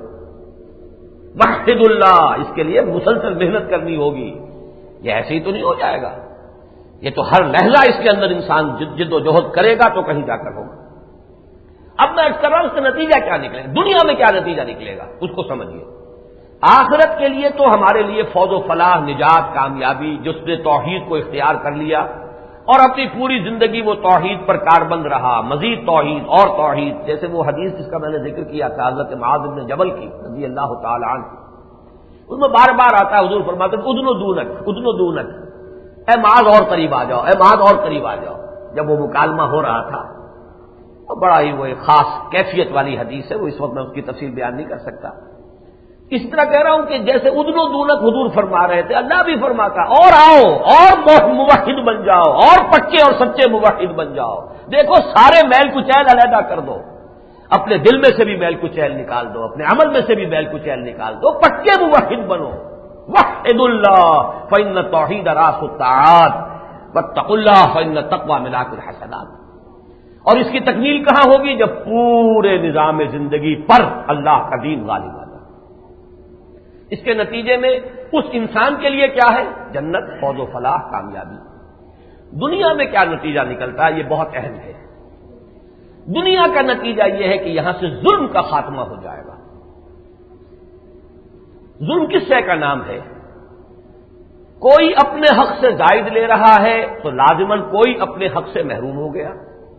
وحد اللہ، اس کے لیے مسلسل محنت کرنی ہوگی، یہ ایسے ہی تو نہیں ہو جائے گا، یہ تو ہر لحظہ اس کے اندر انسان جد و جہد کرے گا تو کہیں جا کر ہوگا۔ اب میں اس کر رہا ہوں اس کا نتیجہ کیا نکلے گا، دنیا میں کیا نتیجہ نکلے گا اس کو سمجھیے۔ آخرت کے لیے تو ہمارے لیے فوز و فلاح، نجات، کامیابی، جس نے توحید کو اختیار کر لیا اور اپنی پوری زندگی وہ توحید پر کاربند رہا، مزید توحید اور توحید، جیسے وہ حدیث جس کا میں نے ذکر کیا تھا حضرت معاذ بن جبل کی رضی اللہ تعالی عنہ، اس میں بار بار آتا ہے حضور فرماتے ہیں ادنو دونک، ادنو دونک، اے معاذ اور قریب آ جاؤ، اے معاذ اور قریب آ جاؤ۔ جب وہ مکالمہ ہو رہا تھا، اور بڑا ہی وہ ایک خاص کیفیت والی حدیث ہے، وہ اس وقت میں اس کی تفصیل بیان نہیں کر سکتا۔ اس طرح کہہ رہا ہوں کہ جیسے ادن و دونک حضور فرما رہے تھے، اللہ بھی فرماتا اور آؤ اور موحد بن جاؤ، اور پکے اور سچے موحد بن جاؤ۔ دیکھو سارے میل کچیل علیحدہ کر دو، اپنے دل میں سے بھی میل کچیل نکال دو، اپنے عمل میں سے بھی میل کچیل نکال دو، پکے موحد بنو۔ وحد اللہ فإن التوحید راس الطاعات واتقوا اللہ فإن التقوی ملاک الحسنات۔ اور اس کی تکمیل کہاں ہوگی؟ جب پورے نظام زندگی پر اللہ کا دین غالب آ جائے۔ اس کے نتیجے میں اس انسان کے لیے کیا ہے؟ جنت، فوز و فلاح، کامیابی۔ دنیا میں کیا نتیجہ نکلتا ہے؟ یہ بہت اہم ہے۔ دنیا کا نتیجہ یہ ہے کہ یہاں سے ظلم کا خاتمہ ہو جائے گا۔ ظلم کس شے کا نام ہے؟ کوئی اپنے حق سے زائد لے رہا ہے تو لازماً کوئی اپنے حق سے محروم ہو گیا۔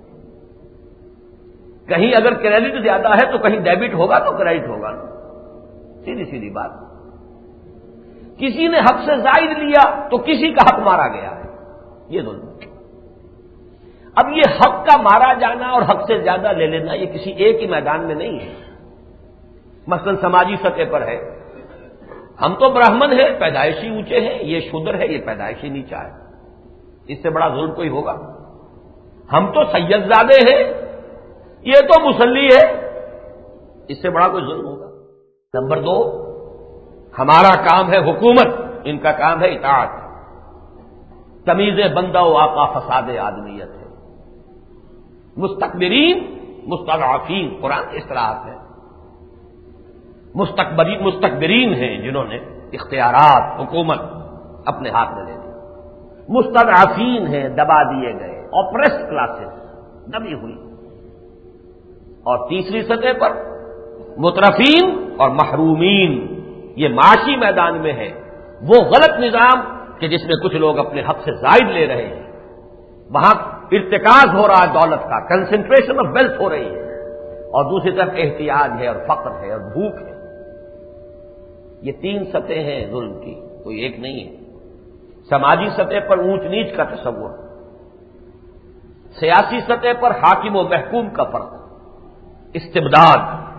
کہیں اگر کریڈٹ زیادہ ہے تو کہیں ڈیبٹ ہوگا تو کریڈٹ ہوگا، سیدھی سیدھی بات۔ کسی نے حق سے زائد لیا تو کسی کا حق مارا گیا ہے، یہ ظلم۔ اب یہ حق کا مارا جانا اور حق سے زیادہ لے لینا یہ کسی ایک ہی میدان میں نہیں ہے۔ مثلا سماجی سطح پر ہے، ہم تو برہمن ہیں، پیدائشی اونچے ہیں، یہ شودر ہے، یہ پیدائشی نیچا ہے، اس سے بڑا ظلم کوئی ہوگا؟ ہم تو سید زادے ہیں، یہ تو مصلی ہے، اس سے بڑا کوئی ظلم ہوگا؟ نمبر 2، ہمارا کام ہے حکومت، ان کا کام ہے اطاعت۔ تمیز بندہ و آقا فساد آدمیت ہے۔ مستکبرین مستضعفین، قرآن کی اصطلاحات ہے۔ مستکبرین ہیں جنہوں نے اختیارات، حکومت اپنے ہاتھ میں لے لی۔ مستضعفین ہیں، دبا دیے گئے، اوپریسڈ کلاسز، دبی ہوئی۔ اور تیسری سطح پر مترفین اور محرومین، یہ معاشی میدان میں ہے، وہ غلط نظام کہ جس میں کچھ لوگ اپنے حق سے زائد لے رہے ہیں، وہاں ارتکاز ہو رہا ہے دولت کا، کنسنٹریشن آف ویلتھ ہو رہی ہے، اور دوسری طرف احتیاج ہے اور فقر ہے اور بھوک ہے۔ یہ 3 سطح ہیں ظلم کی، کوئی ایک نہیں ہے۔ سماجی سطح پر اونچ نیچ کا تصور، سیاسی سطح پر حاکم و محکوم کا فرق، استبداد،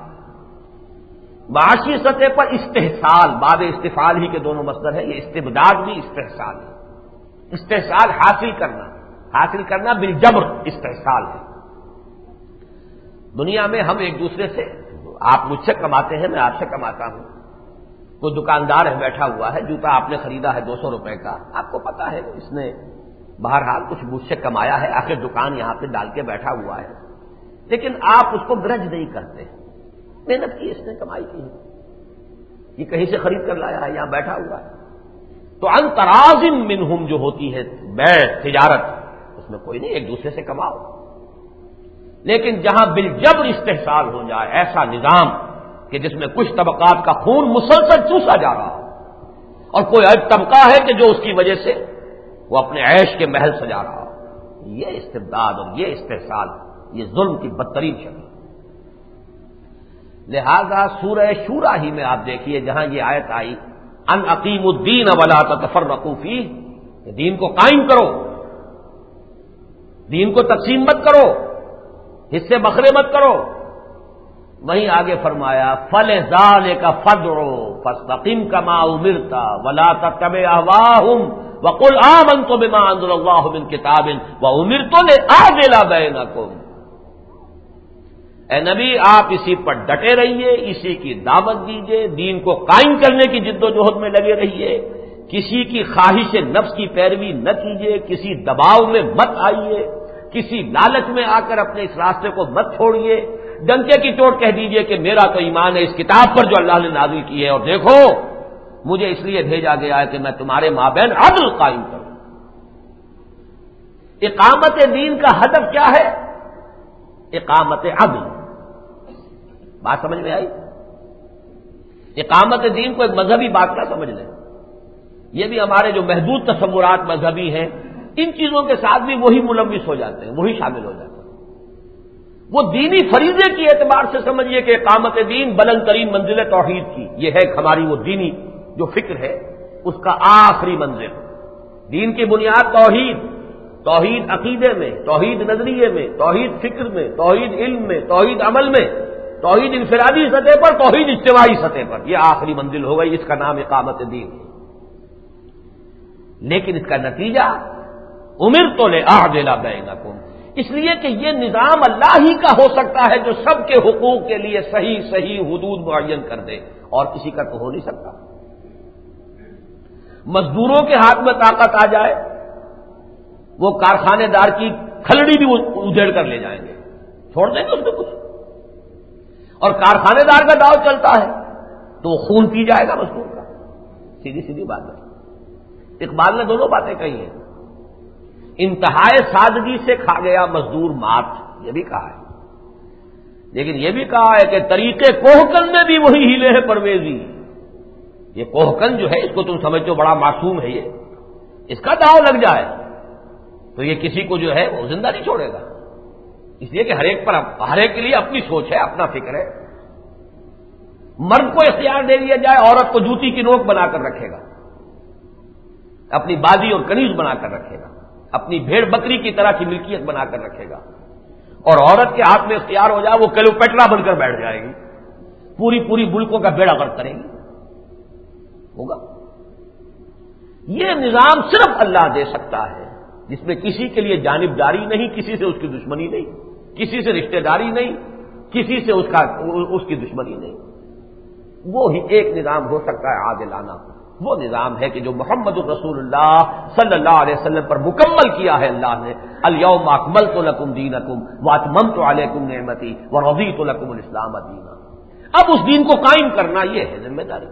معاشی سطح پر استحصال، باب استفعال ہی کے دونوں مصدر ہیں، یہ استبداد بھی استحصال ہے۔ استحصال حاصل کرنا بالجبر استحصال ہے۔ دنیا میں ہم ایک دوسرے سے آپ مجھ سے کماتے ہیں، میں آپ سے کماتا ہوں. کوئی دکاندار ہے بیٹھا ہوا ہے، جوتا آپ نے خریدا ہے 200 روپے کا، آپ کو پتا ہے اس نے بہرحال کچھ مجھ سے کمایا ہے، آخر دکان یہاں پہ ڈال کے بیٹھا ہوا ہے، لیکن آپ اس کو گرج نہیں کرتے. محنت کی اس نے، کمائی کی ہے، یہ کہیں سے خرید کر لایا ہے، یہاں بیٹھا ہوا ہے. تو ان تراضٍ منہم جو ہوتی ہے بیع تجارت، اس میں کوئی نہیں، ایک دوسرے سے کماؤ. لیکن جہاں بالجبر استحصال ہو جائے، ایسا نظام کہ جس میں کچھ طبقات کا خون مسلسل چوسا جا رہا ہو اور کوئی ایک طبقہ ہے کہ جو اس کی وجہ سے وہ اپنے عیش کے محل سجا رہا ہو، یہ استبداد اور یہ استحصال، یہ ظلم کی بدترین شکل. لہذا سورہ شورا ہی میں آپ دیکھیے جہاں یہ آیت آئی ان اقیموا الدین ولا تتفرقوا فیہ، کہ دین کو قائم کرو، دین کو تقسیم مت کرو، حصے بکھرے مت کرو. وہیں آگے فرمایا فلذالک فادع فاستقم کما امرت ولا تتبع اهواءهم وقل آمنت بما انزل الله من کتاب وامرت لاعدل بینکم. اے نبی آپ اسی پر ڈٹے رہیے، اسی کی دعوت دیجیے، دین کو قائم کرنے کی جد و جہد میں لگے رہیے، کسی کی خواہش نفس کی پیروی نہ کیجیے، کسی دباؤ میں مت آئیے، کسی لالچ میں آ کر اپنے اس راستے کو مت چھوڑیے. ڈنکے کی چوٹ کہہ دیجیے کہ میرا تو ایمان ہے اس کتاب پر جو اللہ نے نازل کی ہے، اور دیکھو مجھے اس لیے بھیجا گیا ہے کہ میں تمہارے مابین عدل قائم کروں. اقامت دین کا ہدف کیا ہے؟ اقامت عدل. بات سمجھ میں آئی؟ اقامت دین کو ایک مذہبی بات نہ سمجھ لیں. یہ بھی ہمارے جو محدود تصورات مذہبی ہیں، ان چیزوں کے ساتھ بھی وہی ملوث ہو جاتے ہیں، وہی شامل ہو جاتے ہیں. وہ دینی فریضے کی اعتبار سے سمجھیے کہ اقامت دین بلند ترین منزل توحید کی، یہ ہے ہماری وہ دینی جو فکر ہے اس کا آخری منزل. دین کی بنیاد توحید، توحید عقیدے میں، توحید نظریے میں، توحید فکر میں، توحید علم میں، توحید عمل میں، توحید انفرادی سطح پر، توحید اجتماعی سطح پر، یہ آخری منزل ہو گئی، اس کا نام اقامت دین. لیکن اس کا نتیجہ امرت لاعدل بینکم، اس لیے کہ یہ نظام اللہ ہی کا ہو سکتا ہے جو سب کے حقوق کے لیے صحیح صحیح حدود معین کر دے، اور کسی کا تو ہو نہیں سکتا. مزدوروں کے ہاتھ میں طاقت آ جائے، وہ کارخانے دار کی کھلڑی بھی اجیڑ کر لے جائیں گے، چھوڑ دیں گے اس کو کچھ. اور کارخانے دار کا داؤ چلتا ہے تو وہ خون پی جائے گا مزدور کا. سیدھی سیدھی بات ہے. اقبال نے دونوں باتیں کہی ہیں. انتہائے سادگی سے کھا گیا مزدور مات، یہ بھی کہا ہے، لیکن یہ بھی کہا ہے کہ طریقے کوہکن میں بھی وہی ہیلے ہے پرویزی. یہ کوہکن جو ہے اس کو تم سمجھتے ہو بڑا معصوم ہے، یہ اس کا داؤ لگ جائے تو یہ کسی کو جو ہے وہ زندہ نہیں چھوڑے گا. اس لیے کہ ہر ایک کے لیے اپنی سوچ ہے، اپنا فکر ہے. مرد کو اختیار دے دیا جائے، عورت کو جوتی کی نوک بنا کر رکھے گا، اپنی بازی اور کنیز بنا کر رکھے گا، اپنی بھیڑ بکری کی طرح کی ملکیت بنا کر رکھے گا. اور عورت کے ہاتھ میں اختیار ہو جائے، وہ کلیوپیٹرا بن کر بیٹھ جائے گی، پوری ملکوں کا بیڑا غرق کرے گی. ہوگا یہ نظام صرف اللہ دے سکتا ہے، جس میں کسی کے لیے جانبداری نہیں، کسی سے اس کی دشمنی نہیں، کسی سے رشتہ داری نہیں، کسی سے اس کی دشمنی نہیں. وہ ہی ایک نظام ہو سکتا ہے عادلانہ. وہ نظام ہے کہ جو محمد الرسول اللہ صلی اللہ علیہ وسلم پر مکمل کیا ہے اللہ نے. الیوم اکملت لکم دینکم واتممت علیکم نعمتی ورضیت لکم الاسلام دینا. اب اس دین کو قائم کرنا یہ ہے ذمہ داری.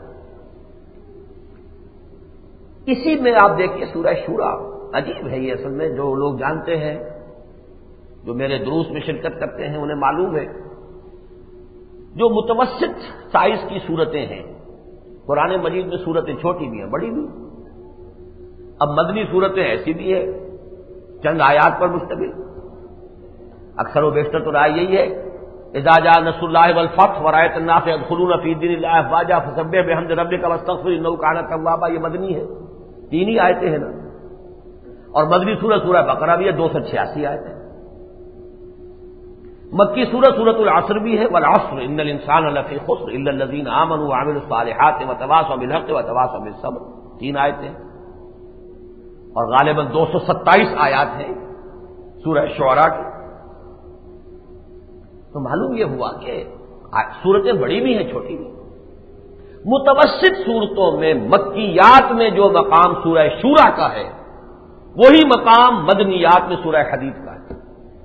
اسی میں آپ دیکھیے سورہ شورا عجیب ہے یہ. اصل میں جو لوگ جانتے ہیں، جو میرے دروس میں شرکت کرتے ہیں، انہیں معلوم ہے جو متوسط سائز کی صورتیں ہیں، قرآن مجید میں صورتیں چھوٹی بھی ہیں، بڑی بھی. اب مدنی صورتیں ایسی بھی ہیں چند آیات پر مشتمل. اکثر و بیشتر تو رائے یہی ہے اذا جاء نصر اللہ والفتح ورأیت الناس يدخلون فی دین اللہ افواجا فسبح بحمد ربک واستغفر انہ کان توابا. یہ مدنی ہے، 3 ہی آیتیں ہیں نا. اور مدنی سورہ بقرہ بھی ہے، 286 آیتیں. مکی سورۃ العصر بھی ہے، والعصر ان الانسان لفی خسر الا الذین آمنوا وعملوا الصالحات وتواصوا بالحق وتواصوا بالصبر. 3 آیتیں. اور غالباً 227 آیات ہیں سورہ شعراء کی. تو معلوم یہ ہوا کہ صورتیں بڑی بھی ہیں چھوٹی بھی. متوسط صورتوں میں مکیات میں جو مقام سورہ شورا کا ہے وہی مقام مدنیات میں سورہ حدید کا ہے.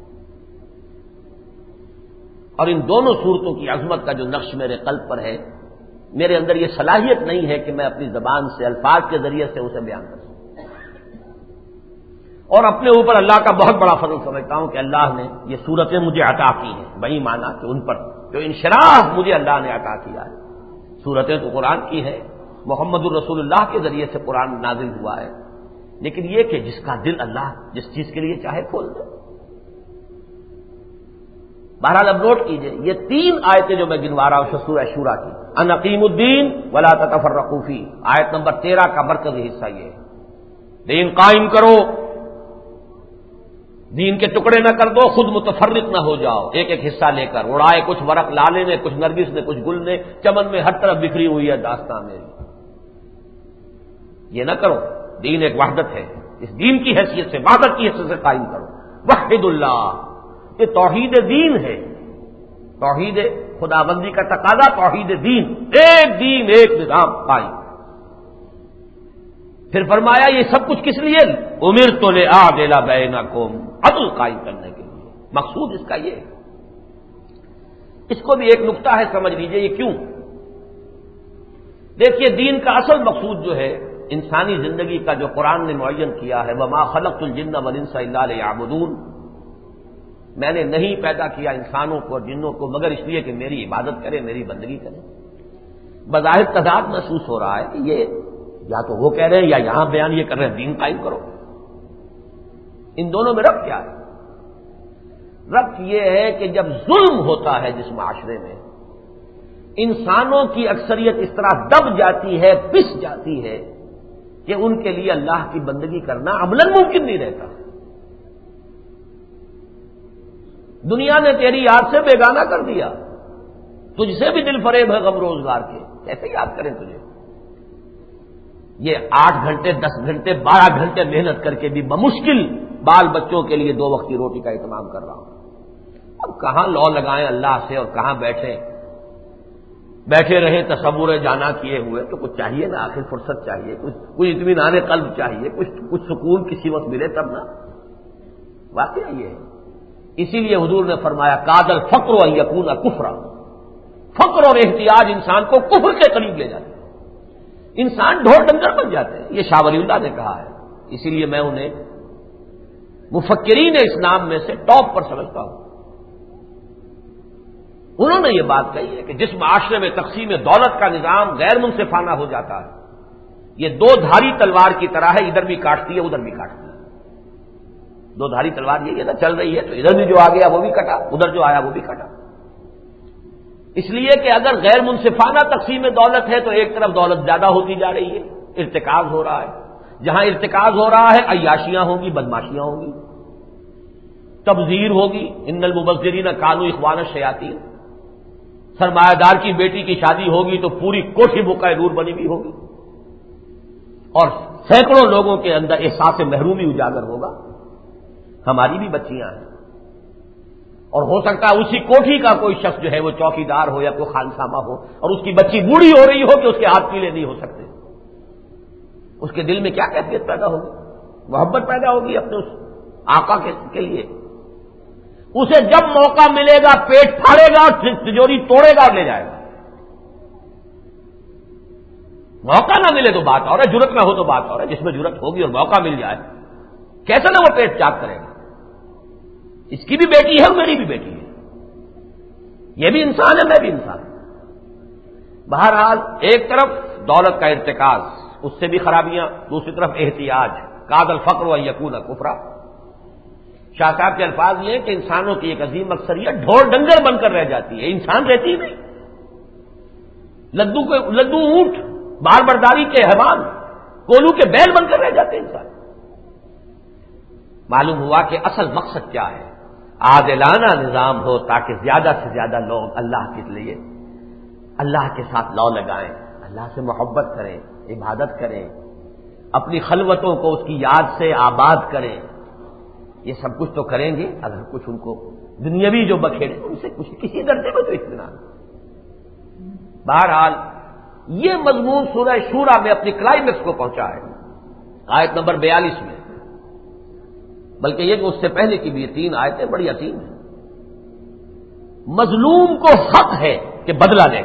اور ان دونوں صورتوں کی عظمت کا جو نقش میرے قلب پر ہے، میرے اندر یہ صلاحیت نہیں ہے کہ میں اپنی زبان سے الفاظ کے ذریعے سے اسے بیان کر سکوں. اور اپنے اوپر اللہ کا بہت بڑا فضل سمجھتا ہوں کہ اللہ نے یہ صورتیں مجھے عطا کی ہیں، وہی مانا کہ ان پر جو انشراح مجھے اللہ نے عطا کیا ہے. صورتیں تو قرآن کی ہیں، محمد الرسول اللہ کے ذریعے سے قرآن نازل ہوا ہے، لیکن یہ کہ جس کا دل اللہ جس چیز کے لیے چاہے کھول دے. بہرحال اب نوٹ کیجئے، یہ 3 آیتیں جو میں گنوا رہا ہوں سورہ شورا کی، ان اقیموا الدین ولا تتفرقوا فیہ، آیت نمبر 13 کا مرکزی حصہ یہ ہے. دین قائم کرو، دین کے ٹکڑے نہ کر دو، خود متفرق نہ ہو جاؤ، ایک ایک حصہ لے کر اڑائے کچھ ورق لالے نے، کچھ نرگس نے، کچھ گل نے، چمن میں ہر طرف بکھری ہوئی ہے داستان میری. یہ نہ کرو، دین ایک وحدت ہے، اس دین کی حیثیت سے، وحدت کی حیثیت سے قائم کرو. وحد اللہ، یہ توحید دین ہے، توحید خدا بندی کا تقاضا توحید دین، ایک دین ایک نظام قائم. پھر فرمایا یہ سب کچھ کس لیے؟ امرت لأعدل بینکم، عدل قائم کرنے کے لیے. مقصود اس کا یہ ہے. اس کو بھی ایک نقطہ ہے، سمجھ لیجئے یہ کیوں. دیکھیے دین کا اصل مقصود جو ہے انسانی زندگی کا، جو قرآن نے معین کیا ہے، وما خلقت الجن والانس الا لیعبدون، میں نے نہیں پیدا کیا انسانوں کو اور جنوں کو مگر اس لیے کہ میری عبادت کریں، میری بندگی کریں. بظاہر تضاد محسوس ہو رہا ہے کہ یہ یا تو وہ کہہ رہے ہیں یا یہاں بیان یہ کر رہے ہیں دین قائم کرو. ان دونوں میں ربط کیا ہے؟ ربط یہ ہے کہ جب ظلم ہوتا ہے جس معاشرے میں، انسانوں کی اکثریت اس طرح دب جاتی ہے، پس جاتی ہے کہ ان کے لیے اللہ کی بندگی کرنا عملاً ممکن نہیں رہتا. دنیا نے تیری یاد سے بیگانہ کر دیا، تجھ سے بھی دل فریب ہے غم روزگار کے، کیسے یاد کریں تجھے؟ یہ 8 گھنٹے 10 گھنٹے 12 گھنٹے محنت کر کے بھی بمشکل بال بچوں کے لیے 2 وقت کی روٹی کا اہتمام کر رہا ہوں. اب کہاں لو لگائیں اللہ سے اور کہاں بیٹھے رہیں تصور جانا کیے ہوئے. تو کچھ چاہیے نا، آخر فرصت چاہیے، کچھ اطمینان قلب چاہیے، کچھ سکون کسی وقت ملے تب نا. واقعہ یہ ہے. اسی لیے حضور نے فرمایا کاد الفقر ان یکون کفرا، فقر اور احتیاج انسان کو کفر کے قریب لے جاتے ہیں، انسان ڈھور ڈنگر بن جاتے ہیں. یہ شاہ ولی اللہ نے کہا ہے. اسی لیے میں انہیں مفکرین اسلام میں سے ٹاپ پر سمجھتا ہوں. انہوں نے یہ بات کہی ہے کہ جس معاشرے میں تقسیم دولت کا نظام غیر منصفانہ ہو جاتا ہے، یہ 2 دھاری تلوار کی طرح ہے، ادھر بھی کاٹتی ہے ادھر بھی کاٹتی ہے. 2 دھاری تلوار یہ نا چل رہی ہے، تو ادھر بھی جو آ گیا وہ بھی کٹا، ادھر جو آیا وہ بھی کٹا. اس لیے کہ اگر غیر منصفانہ تقسیم دولت ہے تو ایک طرف دولت زیادہ ہوتی جا رہی ہے، ارتکاز ہو رہا ہے. جہاں ارتکاز ہو رہا ہے عیاشیاں ہوں گی، بدماشیاں ہوں گی، تبذیر ہوگی. ان المبذرین کانوا اخوان الشیاطین. سرمایہ دار کی بیٹی کی شادی ہوگی تو پوری کوٹھی بقائے نور بنی ہوئی ہوگی، اور سینکڑوں لوگوں کے اندر احساس محرومی اجاگر ہوگا. ہماری بھی بچیاں ہیں، اور ہو سکتا ہے اسی کوٹھی کا کوئی شخص جو ہے وہ چوکیدار ہو یا کوئی خانسامہ ہو، اور اس کی بچی بوڑھی ہو رہی ہو کہ اس کے ہاتھ پیلے نہیں ہو سکتے. اس کے دل میں کیا کیفیت پیدا ہوگی؟ محبت پیدا ہوگی اپنے اس آقا کے لیے. اسے جب موقع ملے گا پیٹ پھاڑے گا، تجوری توڑے گا اور لے جائے گا. موقع نہ ملے تو بات اور ہے، جرت نہ ہو تو بات اور ہے. جس میں جرت ہوگی اور موقع مل جائے کیسے نہ وہ پیٹ چاک کرے گا. اس کی بھی بیٹی ہے اور میری بھی بیٹی ہے، یہ بھی انسان ہے میں بھی انسان. بہرحال ایک طرف دولت کا ارتکاز، اس سے بھی خرابیاں، دوسری طرف احتیاج، کاد الفقر ان یکون کفرا. شاہ صاحب کے الفاظ یہ ہیں کہ انسانوں کی ایک عظیم اکثریت ڈھور ڈنگر بن کر رہ جاتی ہے، انسان رہتی نہیں. لدو اونٹ، بار برداری کے حیوان، کولو کے بیل بن کر رہ جاتے ہیں انسان. معلوم ہوا کہ اصل مقصد کیا ہے؟ عادلانہ نظام ہو تاکہ زیادہ سے زیادہ لوگ اللہ کے لیے اللہ کے ساتھ لو لگائیں، اللہ سے محبت کریں، عبادت کریں، اپنی خلوتوں کو اس کی یاد سے آباد کریں. یہ سب کچھ تو کریں گے اگر کچھ ان کو دنیاوی جو بکھیڑے ان سے کچھ کسی درجے میں تو اطمینان. بہرحال یہ مضمون سورہ شورى میں اپنی کلائمیکس کو پہنچا ہے آیت نمبر 42 میں، بلکہ یہ کہ اس سے پہلے کی بھی یہ 3 آیتیں بڑی عظیم ہیں۔ مظلوم کو حق ہے کہ بدلہ لے،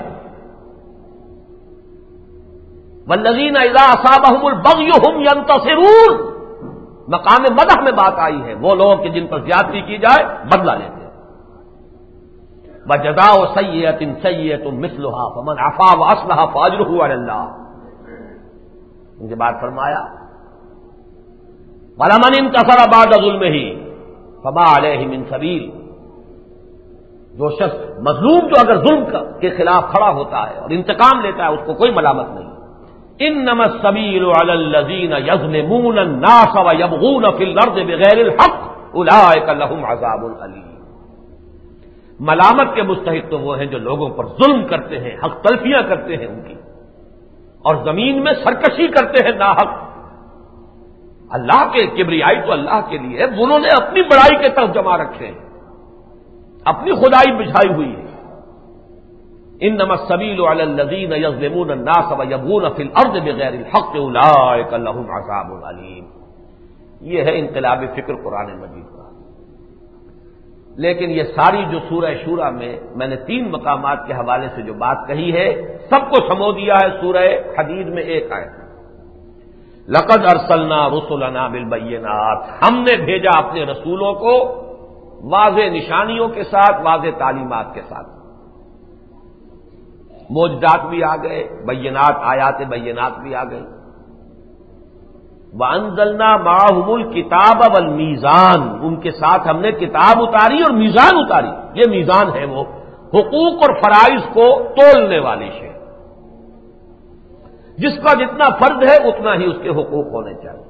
والذین اذا اصابهم البغی هم ینتصرون، مقام مدح میں بات آئی ہے وہ لوگ کہ جن پر زیادتی کی جائے بدلہ لیتے ہیں۔ وجزاء سیئۃ سیئۃ مثلها فمن عفا واصلح فاجرہ علی اللہ۔ ان کے بعد فرمایا وَلَمَنِ انتصر بعد ظلمہ فما علیہ من سبیل، جو شخص مظلوم جو اگر ظلم کے خلاف کھڑا ہوتا ہے اور انتقام لیتا ہے اس کو کوئی ملامت نہیں۔ انما السبیل علی الذین یظلمون الناس ویبغون فی الارض بغیر الحق اولئک لهم عذاب الیم۔ ملامت کے مستحق تو وہ ہیں جو لوگوں پر ظلم کرتے ہیں، حق تلفیاں کرتے ہیں ان کی، اور زمین میں سرکشی کرتے ہیں ناحق۔ اللہ کے کبریائی تو اللہ کے لیے ہے، انہوں نے اپنی بڑائی کے طرف جمع رکھے ہیں، اپنی خدائی بچھائی ہوئی ہے۔ انما السبیل علی الذین یظلمون الناس ویبغون فی الارض بغیر الحق اولئک لهم عذاب علیم۔ یہ ہے انقلاب فکر قرآن مجید کا۔ لیکن یہ ساری جو سورہ شورى میں نے 3 مقامات کے حوالے سے جو بات کہی ہے سب کو سمو دیا ہے سورہ حدید میں ایک آیت۔ لقد ارسلنا رسلنا بالبینات، ہم نے بھیجا اپنے رسولوں کو واضح نشانیوں کے ساتھ، واضح تعلیمات کے ساتھ۔ معجزات بھی آ گئے، بینات آیات بینات بھی آ گئی۔ وَأَنزَلْنَا مَعَهُمُ الْكِتَابَ وَالْمِيزَانَ، ان کے ساتھ ہم نے کتاب اتاری اور میزان اتاری۔ یہ میزان ہے وہ حقوق اور فرائض کو تولنے والی شے، جس کا جتنا فرض ہے اتنا ہی اس کے حقوق ہونے چاہیے۔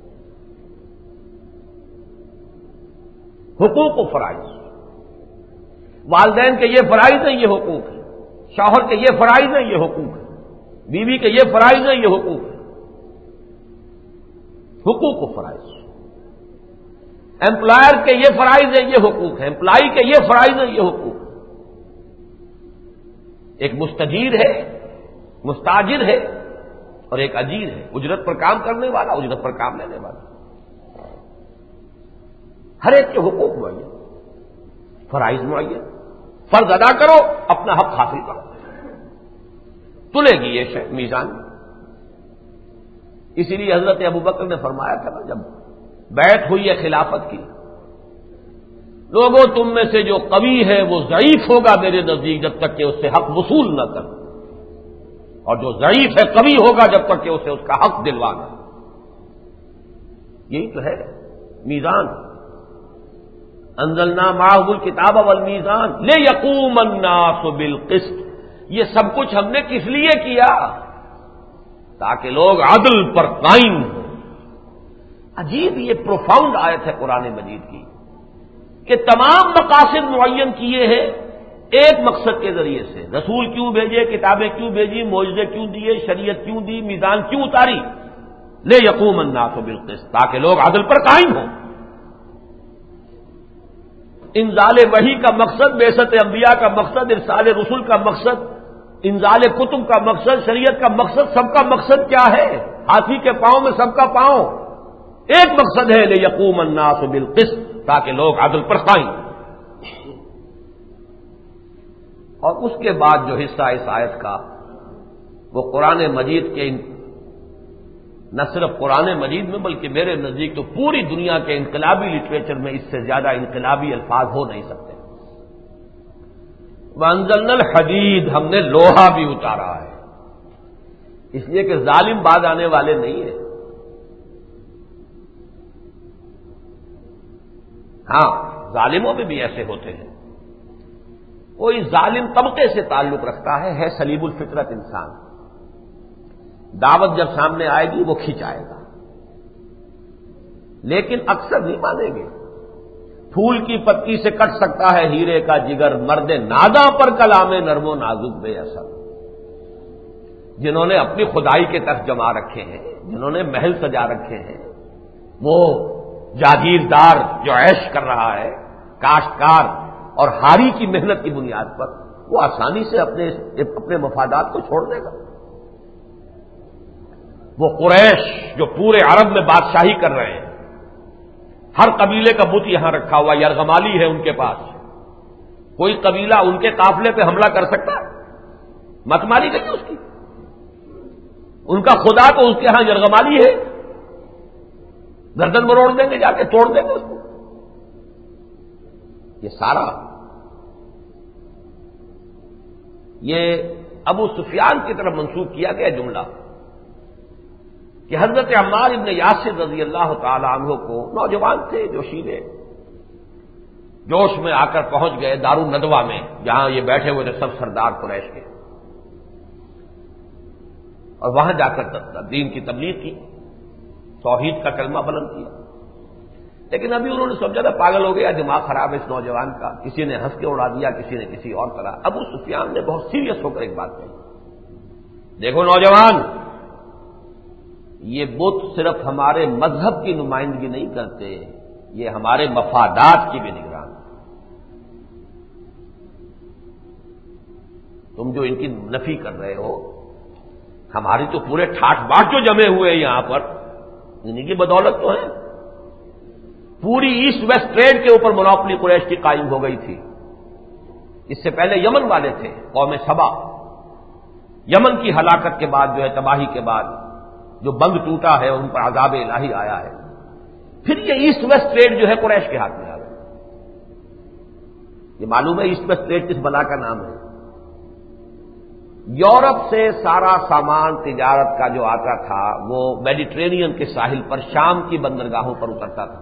حقوق و فرائض، والدین کے یہ فرائض ہیں، یہ حقوق ہیں، شوہر کے یہ فرائض ہیں، یہ حقوق ہیں، بیوی کے یہ فرائض ہیں، یہ حقوق ہیں۔ حقوق و فرائض، امپلائر کے یہ فرائض ہیں، یہ حقوق ہیں، امپلائی کے یہ فرائض ہیں، یہ حقوق ہیں۔ ایک مستجیر ہے، مستاجر ہے، اور ایک اجیر ہے، اجرت پر کام کرنے والا، اجرت پر کام لینے والا۔ ہر ایک کے حقوق معین، فرائض معین۔ فرض ادا کرو، اپنا حق حاصل کرو، تلے گی یہ شے میزان۔ اسی لیے حضرت ابوبکر نے فرمایا تھا نا جب بیعت ہوئی ہے خلافت کی، لوگوں تم میں سے جو قوی ہے وہ ضعیف ہوگا میرے نزدیک جب تک کہ اس سے حق وصول نہ کر، اور جو ضعیف ہے قوی ہوگا جب تک کہ اسے اس کا حق دلوانا۔ یہی تو ہے میزان۔ انزلنا معه الکتاب والمیزان لیقوم الناس بالقسط، یہ سب کچھ ہم نے کس لیے کیا؟ تاکہ لوگ عدل پر قائم ہوں۔ عجیب یہ پروفاؤنڈ آیت ہے قرآن مجید کی کہ تمام مقاصد معین کیے ہیں ایک مقصد کے ذریعے سے۔ رسول کیوں بھیجے، کتابیں کیوں بھیجی، معجزے کیوں دیے، شریعت کیوں دی، میزان کیوں اتاری؟ لیقوم الناس بالقسط، تاکہ لوگ عدل پر قائم ہوں۔ انزال وحی کا مقصد، بعثت انبیاء کا مقصد، ارسال رسل کا مقصد، انزال کتب کا مقصد، شریعت کا مقصد، سب کا مقصد کیا ہے؟ ہاتھی کے پاؤں میں سب کا پاؤں ایک مقصد ہے، لیقوم الناس بالقسط، تاکہ لوگ عدل پر قائم۔ اور اس کے بعد جو حصہ اس آیت کا وہ قرآن مجید کے نہ صرف قرآن مجید میں بلکہ میرے نزدیک تو پوری دنیا کے انقلابی لٹریچر میں اس سے زیادہ انقلابی الفاظ ہو نہیں سکتے۔ وَأَنزَلْنَا الْحَدِيدَ، ہم نے لوہا بھی اتارا ہے، اس لیے کہ ظالم بعد آنے والے نہیں ہیں۔ ہاں ظالموں میں بھی ایسے ہوتے ہیں، کوئی ظالم طبقے سے تعلق رکھتا ہے سلیب الفطرت انسان، دعوت جب سامنے آئے گی وہ کھینچائے گا، لیکن اکثر نہیں مانیں گے۔ پھول کی پتی سے کٹ سکتا ہے ہیرے کا جگر، مرد ناداں پر کلام نرم و نازک بے اثر۔ جنہوں نے اپنی خدائی کے تخت جما رکھے ہیں، جنہوں نے محل سجا رکھے ہیں، وہ جاگیردار جو عیش کر رہا ہے، کاشتکار اور ہاری کی محنت کی بنیاد پر، وہ آسانی سے اپنے مفادات کو چھوڑ دے گا۔ وہ قریش جو پورے عرب میں بادشاہی کر رہے ہیں، ہر قبیلے کا بت یہاں رکھا ہوا، یرغمالی ہے ان کے پاس، کوئی قبیلہ ان کے قافلے پہ حملہ کر سکتا ہے؟ مت ماری گئی اس کی، ان کا خدا تو اس کے ہاں یرغمالی ہے، گردن مروڑ دیں گے، جا کے توڑ دیں گے اس کو۔ یہ سارا یہ ابو سفیان کی طرف منسوب کیا گیا جملہ کہ حضرت عمار ابن یاسر رضی اللہ تعالی عنہ کو، نوجوان تھے جوشیلے، جوش میں آ کر پہنچ گئے دارالندوہ میں، جہاں یہ بیٹھے ہوئے تھے سب سردار قریش کے، اور وہاں جا کر دین کی تبلیغ کی، توحید کا کلمہ بلند کیا۔ لیکن ابھی انہوں نے سمجھا تھا پاگل ہو گیا، دماغ خراب ہے اس نوجوان کا، کسی نے ہنس کے اڑا دیا، کسی نے کسی اور طرح۔ ابو سفیان نے بہت سیریس ہو کر ایک بات کہی، دیکھو نوجوان، یہ بت صرف ہمارے مذہب کی نمائندگی نہیں کرتے، یہ ہمارے مفادات کی بھی نگران۔ تم جو ان کی نفی کر رہے ہو، ہماری تو پورے ٹھاٹ باٹ جو جمے ہوئے ہیں یہاں پر، انہیں کی بدولت تو ہے۔ پوری ایسٹ ویسٹ ٹریڈ کے اوپر منوپلی قریش کی قائم ہو گئی تھی۔ اس سے پہلے یمن والے تھے، قوم سبا، یمن کی ہلاکت کے بعد جو ہے، تباہی کے بعد جو بند ٹوٹا ہے، ان پر عذاب الہی آیا ہے، پھر یہ ایسٹ ویسٹ ٹریڈ جو ہے قریش کے ہاتھ میں آ گیا۔ یہ معلوم ہے ایسٹ ویسٹ ٹریڈ کس بلا کا نام ہے؟ یورپ سے سارا سامان تجارت کا جو آتا تھا وہ میڈیٹرینین کے ساحل پر شام کی بندرگاہوں پر اترتا تھا۔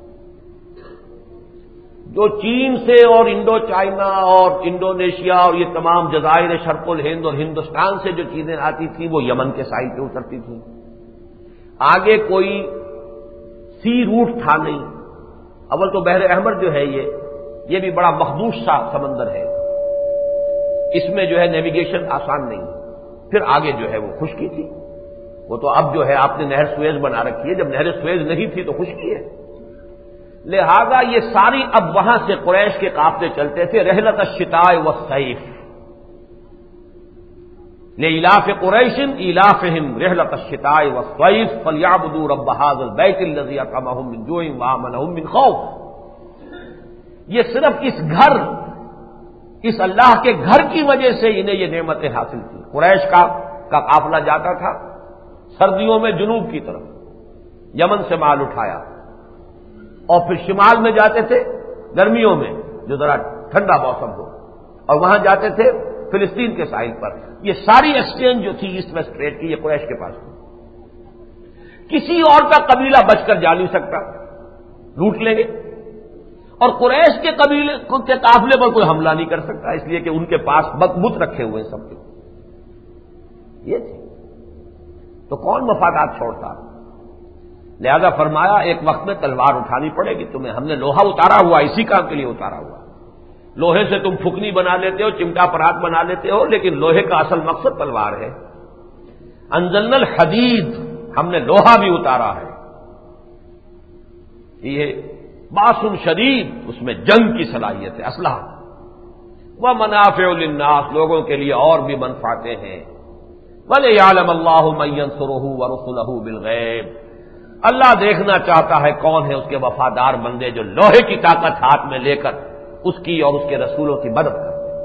جو چین سے اور انڈو چائنا اور انڈونیشیا اور یہ تمام جزائر شرق الہند اور ہندوستان سے جو چیزیں آتی تھیں وہ یمن کے ساحل پہ اترتی تھیں۔ آگے کوئی سی روٹ تھا نہیں۔ اول تو بحر احمر جو ہے یہ بھی بڑا مخدوش سا سمندر ہے، اس میں جو ہے نیویگیشن آسان نہیں۔ پھر آگے جو ہے وہ خشکی تھی، وہ تو اب جو ہے آپ نے نہر سویز بنا رکھی ہے، جب نہر سویز نہیں تھی تو خشکی ہے۔ لہذا یہ ساری اب وہاں سے قریش کے قافلے چلتے تھے، رحلت الشتاء والصیف، لإلاف قریش إلافهم رحلت الشتاء والصیف فلیعبدوا رب هذا البیت الذی اطعمهم من جوع وآمنهم من خوف۔ یہ صرف اس اللہ کے گھر کی وجہ سے انہیں یہ نعمتیں حاصل تھیں۔ قریش کا قافلہ جاتا تھا سردیوں میں جنوب کی طرف، یمن سے مال اٹھایا، اور پھر شمال میں جاتے تھے گرمیوں میں جو ذرا ٹھنڈا موسم ہو، اور وہاں جاتے تھے فلسطین کے ساحل پر۔ یہ ساری ایکسچینج جو تھی ایسٹ ویسٹ ٹریڈ کی، یہ قریش کے پاس تھی۔ کسی اور کا قبیلہ بچ کر جا نہیں سکتا، لوٹ لیں گے، اور قریش کے قبیلے کے قافلے پر کوئی حملہ نہیں کر سکتا، اس لیے کہ ان کے پاس بت رکھے ہوئے سب کے۔ یہ تھی تو کون مفادات چھوڑتا؟ لہذا فرمایا ایک وقت میں تلوار اٹھانی پڑے گی تمہیں، ہم نے لوہا اتارا ہوا، اسی کام کے لیے اتارا ہوا۔ لوہے سے تم پھکنی بنا لیتے ہو، چمٹا پرات بنا لیتے ہو، لیکن لوہے کا اصل مقصد تلوار ہے۔ انزلنا الحدید، ہم نے لوہا بھی اتارا ہے، یہ باسن شدید، اس میں جنگ کی صلاحیت ہے، اسلحہ۔ ومنافع للناس، لوگوں کے لیے اور بھی منفعتیں ہیں۔ وَلِيَعْلَمَ اللَّهُ مَن يَنصُرُهُ وَرُسُلَهُ بِالْغَيْبِ، اللہ دیکھنا چاہتا ہے کون ہے اس کے وفادار بندے جو لوہے کی طاقت ہاتھ میں لے کر اس کی اور اس کے رسولوں کی مدد کرتے ہیں۔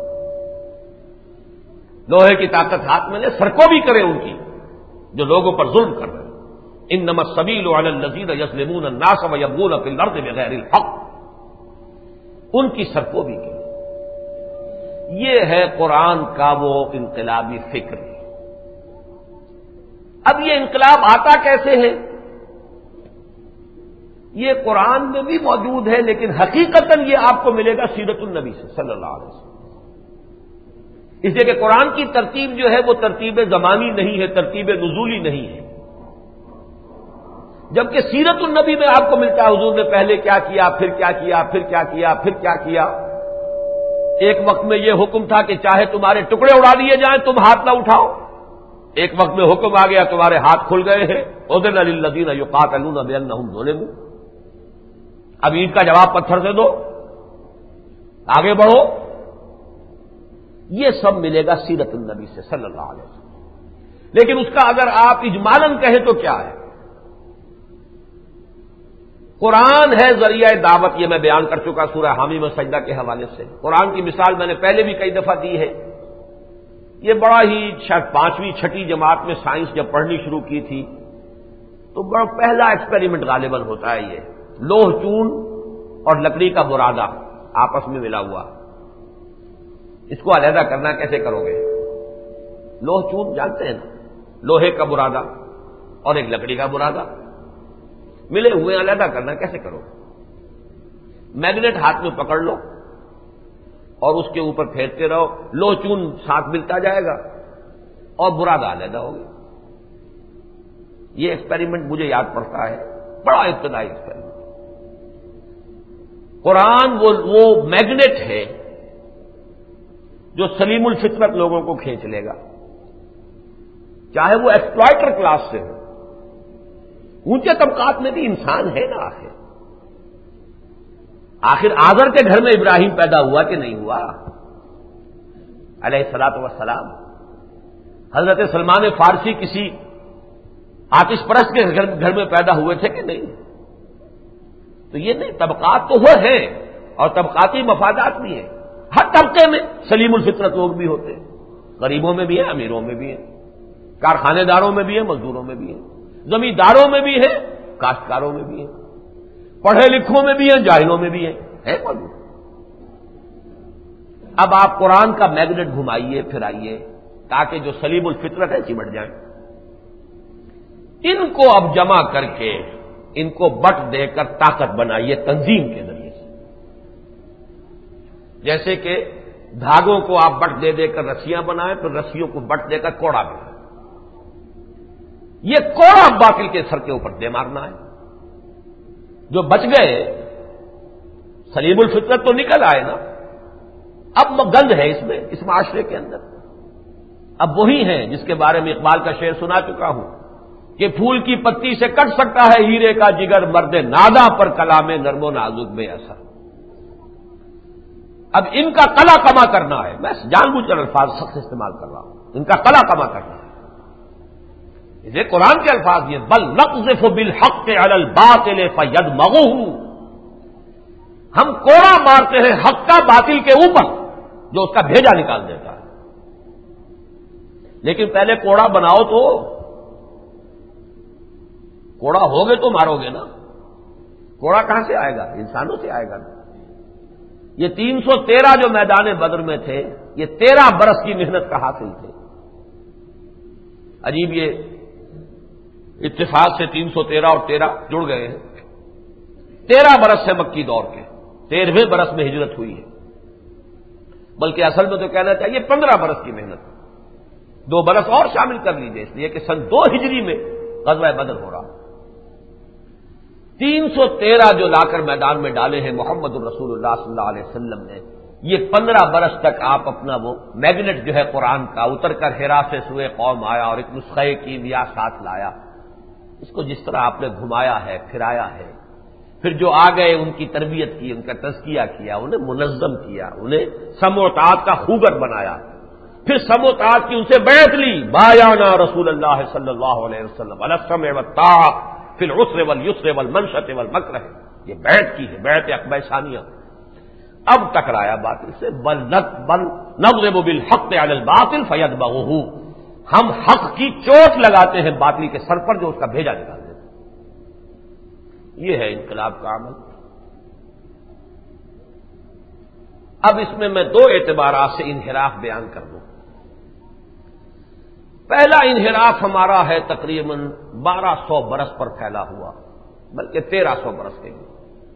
لوہے کی طاقت ہاتھ میں لے، سرکوبی کرے ان کی جو لوگوں پر ظلم کر رہے ہیں۔ انما السبیل علی الذین یظلمون الناس ویبغون فی الارض بغیر الحق، ان کی سرکوبی کے لیے۔ یہ ہے قرآن کا وہ انقلابی فکر۔ اب یہ انقلاب آتا کیسے ہے؟ یہ قرآن میں بھی موجود ہے، لیکن حقیقتاً یہ آپ کو ملے گا سیرت النبی سے صلی اللہ علیہ وسلم۔ اس لیے کہ قرآن کی ترتیب جو ہے وہ ترتیب زمانی نہیں ہے، ترتیب نزولی نہیں ہے، جبکہ سیرت النبی میں آپ کو ملتا ہے حضور نے پہلے کیا کیا، پھر کیا کیا، پھر کیا کیا، پھر کیا کیا۔ ایک وقت میں یہ حکم تھا کہ چاہے تمہارے ٹکڑے اڑا دیے جائیں تم ہاتھ نہ اٹھاؤ، ایک وقت میں حکم آ گیا تمہارے ہاتھ کھل گئے ہیں، اذن للذین یقاتلون بانہم ظلموا، اب اینٹ کا جواب پتھر سے دو، آگے بڑھو۔ یہ سب ملے گا سیرت النبی سے صلی اللہ علیہ وسلم۔ لیکن اس کا اگر آپ اجمالاً کہیں تو کیا ہے؟ قرآن ہے ذریعہ دعوت، یہ میں بیان کر چکا سورہ حامی میں سجدہ کے حوالے سے۔ قرآن کی مثال میں نے پہلے بھی کئی دفعہ دی ہے۔ یہ بڑا ہی شاید 5ویں 6ٹھی جماعت میں سائنس جب پڑھنی شروع کی تھی تو بڑا پہلا ایکسپیریمنٹ غالباً ہوتا ہے یہ، لوہ چون اور لکڑی کا برادہ آپس میں ملا ہوا، اس کو علیحدہ کرنا کیسے کرو گے؟ لوہ چون جانتے ہیں نا، لوہے کا برادہ اور ایک لکڑی کا برادہ ملے ہوئے، علیحدہ کرنا کیسے کرو؟ میگنیٹ ہاتھ میں پکڑ لو اور اس کے اوپر پھیرتے رہو، لوہ چون ساتھ ملتا جائے گا اور برادہ علیحدہ ہوگا۔ یہ ایکسپیریمنٹ مجھے یاد پڑتا ہے، بڑا ابتدائی ایکسپیریمنٹ۔ قرآن وہ میگنیٹ ہے جو سلیم الفطرت لوگوں کو کھینچ لے گا، چاہے وہ ایکسپلائٹر کلاس سے ہو، اونچے طبقات میں بھی انسان ہے نا۔ آخر آذر کے گھر میں ابراہیم پیدا ہوا کہ نہیں ہوا علیہ الصلوۃ والسلام؟ حضرت سلمان فارسی کسی آتش پرست کے گھر میں پیدا ہوئے تھے کہ نہیں؟ تو یہ نہیں، طبقات تو وہ ہیں اور طبقاتی مفادات بھی ہیں۔ ہر طبقے میں سلیم الفطرت لوگ بھی ہوتے ہیں، غریبوں میں بھی ہیں، امیروں میں بھی ہیں، کارخانے داروں میں بھی ہیں، مزدوروں میں بھی ہیں، زمینداروں میں بھی ہیں، کاشتکاروں میں بھی ہیں، پڑھے لکھوں میں بھی ہیں، جاہلوں میں بھی ہیں، ہے موجود۔ اب آپ قرآن کا میگنیٹ گھمائیے پھرائیے تاکہ جو سلیم الفطرت ہے چمٹ جائیں، ان کو اب جمع کر کے ان کو بٹ دے کر طاقت بنائیے تنظیم کے ذریعے سے، جیسے کہ دھاگوں کو آپ بٹ دے دے کر رسیاں بنائیں، پھر رسیوں کو بٹ دے کر کوڑا بنائیں۔ یہ کوڑا باطل کے سر کے اوپر دے مارنا ہے۔ جو بچ گئے سلیم الفطرت تو نکل آئے نا، اب گند ہے اس معاشرے کے اندر۔ اب وہی ہیں جس کے بارے میں اقبال کا شعر سنا چکا ہوں کہ پھول کی پتی سے کٹ سکتا ہے ہیرے کا جگر، مرد ناداں پر کلام نرم و نازک بے اثر۔ اب ان کا کلا کما کرنا ہے، میں جان بوجھ کر الفاظ سخت استعمال کر رہا ہوں، ان کا کلا کما کرنا ہے۔ یہ قرآن کے الفاظ یہ بل نقذف بالحق علی الباطل فیدمغہ، ہم کوڑا مارتے ہیں حق کا باطل کے اوپر جو اس کا بھیجا نکال دیتا ہے۔ لیکن پہلے کوڑا بناؤ، تو کوڑا ہوگے تو مارو گے نا۔ کوڑا کہاں سے آئے گا؟ انسانوں سے آئے گا نا۔ یہ 313 جو میدان بدر میں تھے، یہ 13 برس کی محنت کا حاصل تھے۔ عجیب، یہ اتفاق سے 313 اور 13 جڑ گئے ہیں۔ 13 برس سے مکی دور کے، 13ویں برس میں ہجرت ہوئی ہے، بلکہ اصل میں تو کہنا چاہیے 15 برس کی محنت، 2 برس اور شامل کر لیجیے، اس لیے کہ سن 2 ہجری میں غزوہ بدر ہو رہا۔ 313 جو لا کر میدان میں ڈالے ہیں محمد الرسول اللہ صلی اللہ علیہ وسلم نے، یہ 15 برس تک آپ اپنا وہ میگنیٹ جو ہے قرآن کا اتر کر حرا سے سوئے قوم آیا اور ایک نسخے کی دیا ساتھ لایا، اس کو جس طرح آپ نے گھمایا ہے پھرایا ہے، پھر جو آ گئے ان کی تربیت کی، ان کا تزکیہ کیا، انہیں منظم کیا، انہیں سم و اطاعت کا خوگر بنایا، پھر سم و اطاعت کی ان سے بیعت لی، بایعنا رسول اللہ صلی اللہ علیہ وسلم علی السمع والطاعہ فی العسر والیسر والمنشط والمکرہ، یہ بیعت کی ہے، بیعت عقبہ ثانیہ۔ اب ٹکرایا باطل سے، بل نضرب بالحق علی الباطل فیدمغہ، ہم حق کی چوٹ لگاتے ہیں باطل کے سر پر جو اس کا بھیجا نکال دیتے ہیں۔ یہ ہے انقلاب کا عمل۔ اب اس میں 2 اعتبارات سے انحراف بیان کر دوں۔ پہلا انحراف ہمارا ہے تقریباً 1200 برس پر پھیلا ہوا، بلکہ 1300 برس کے لیے۔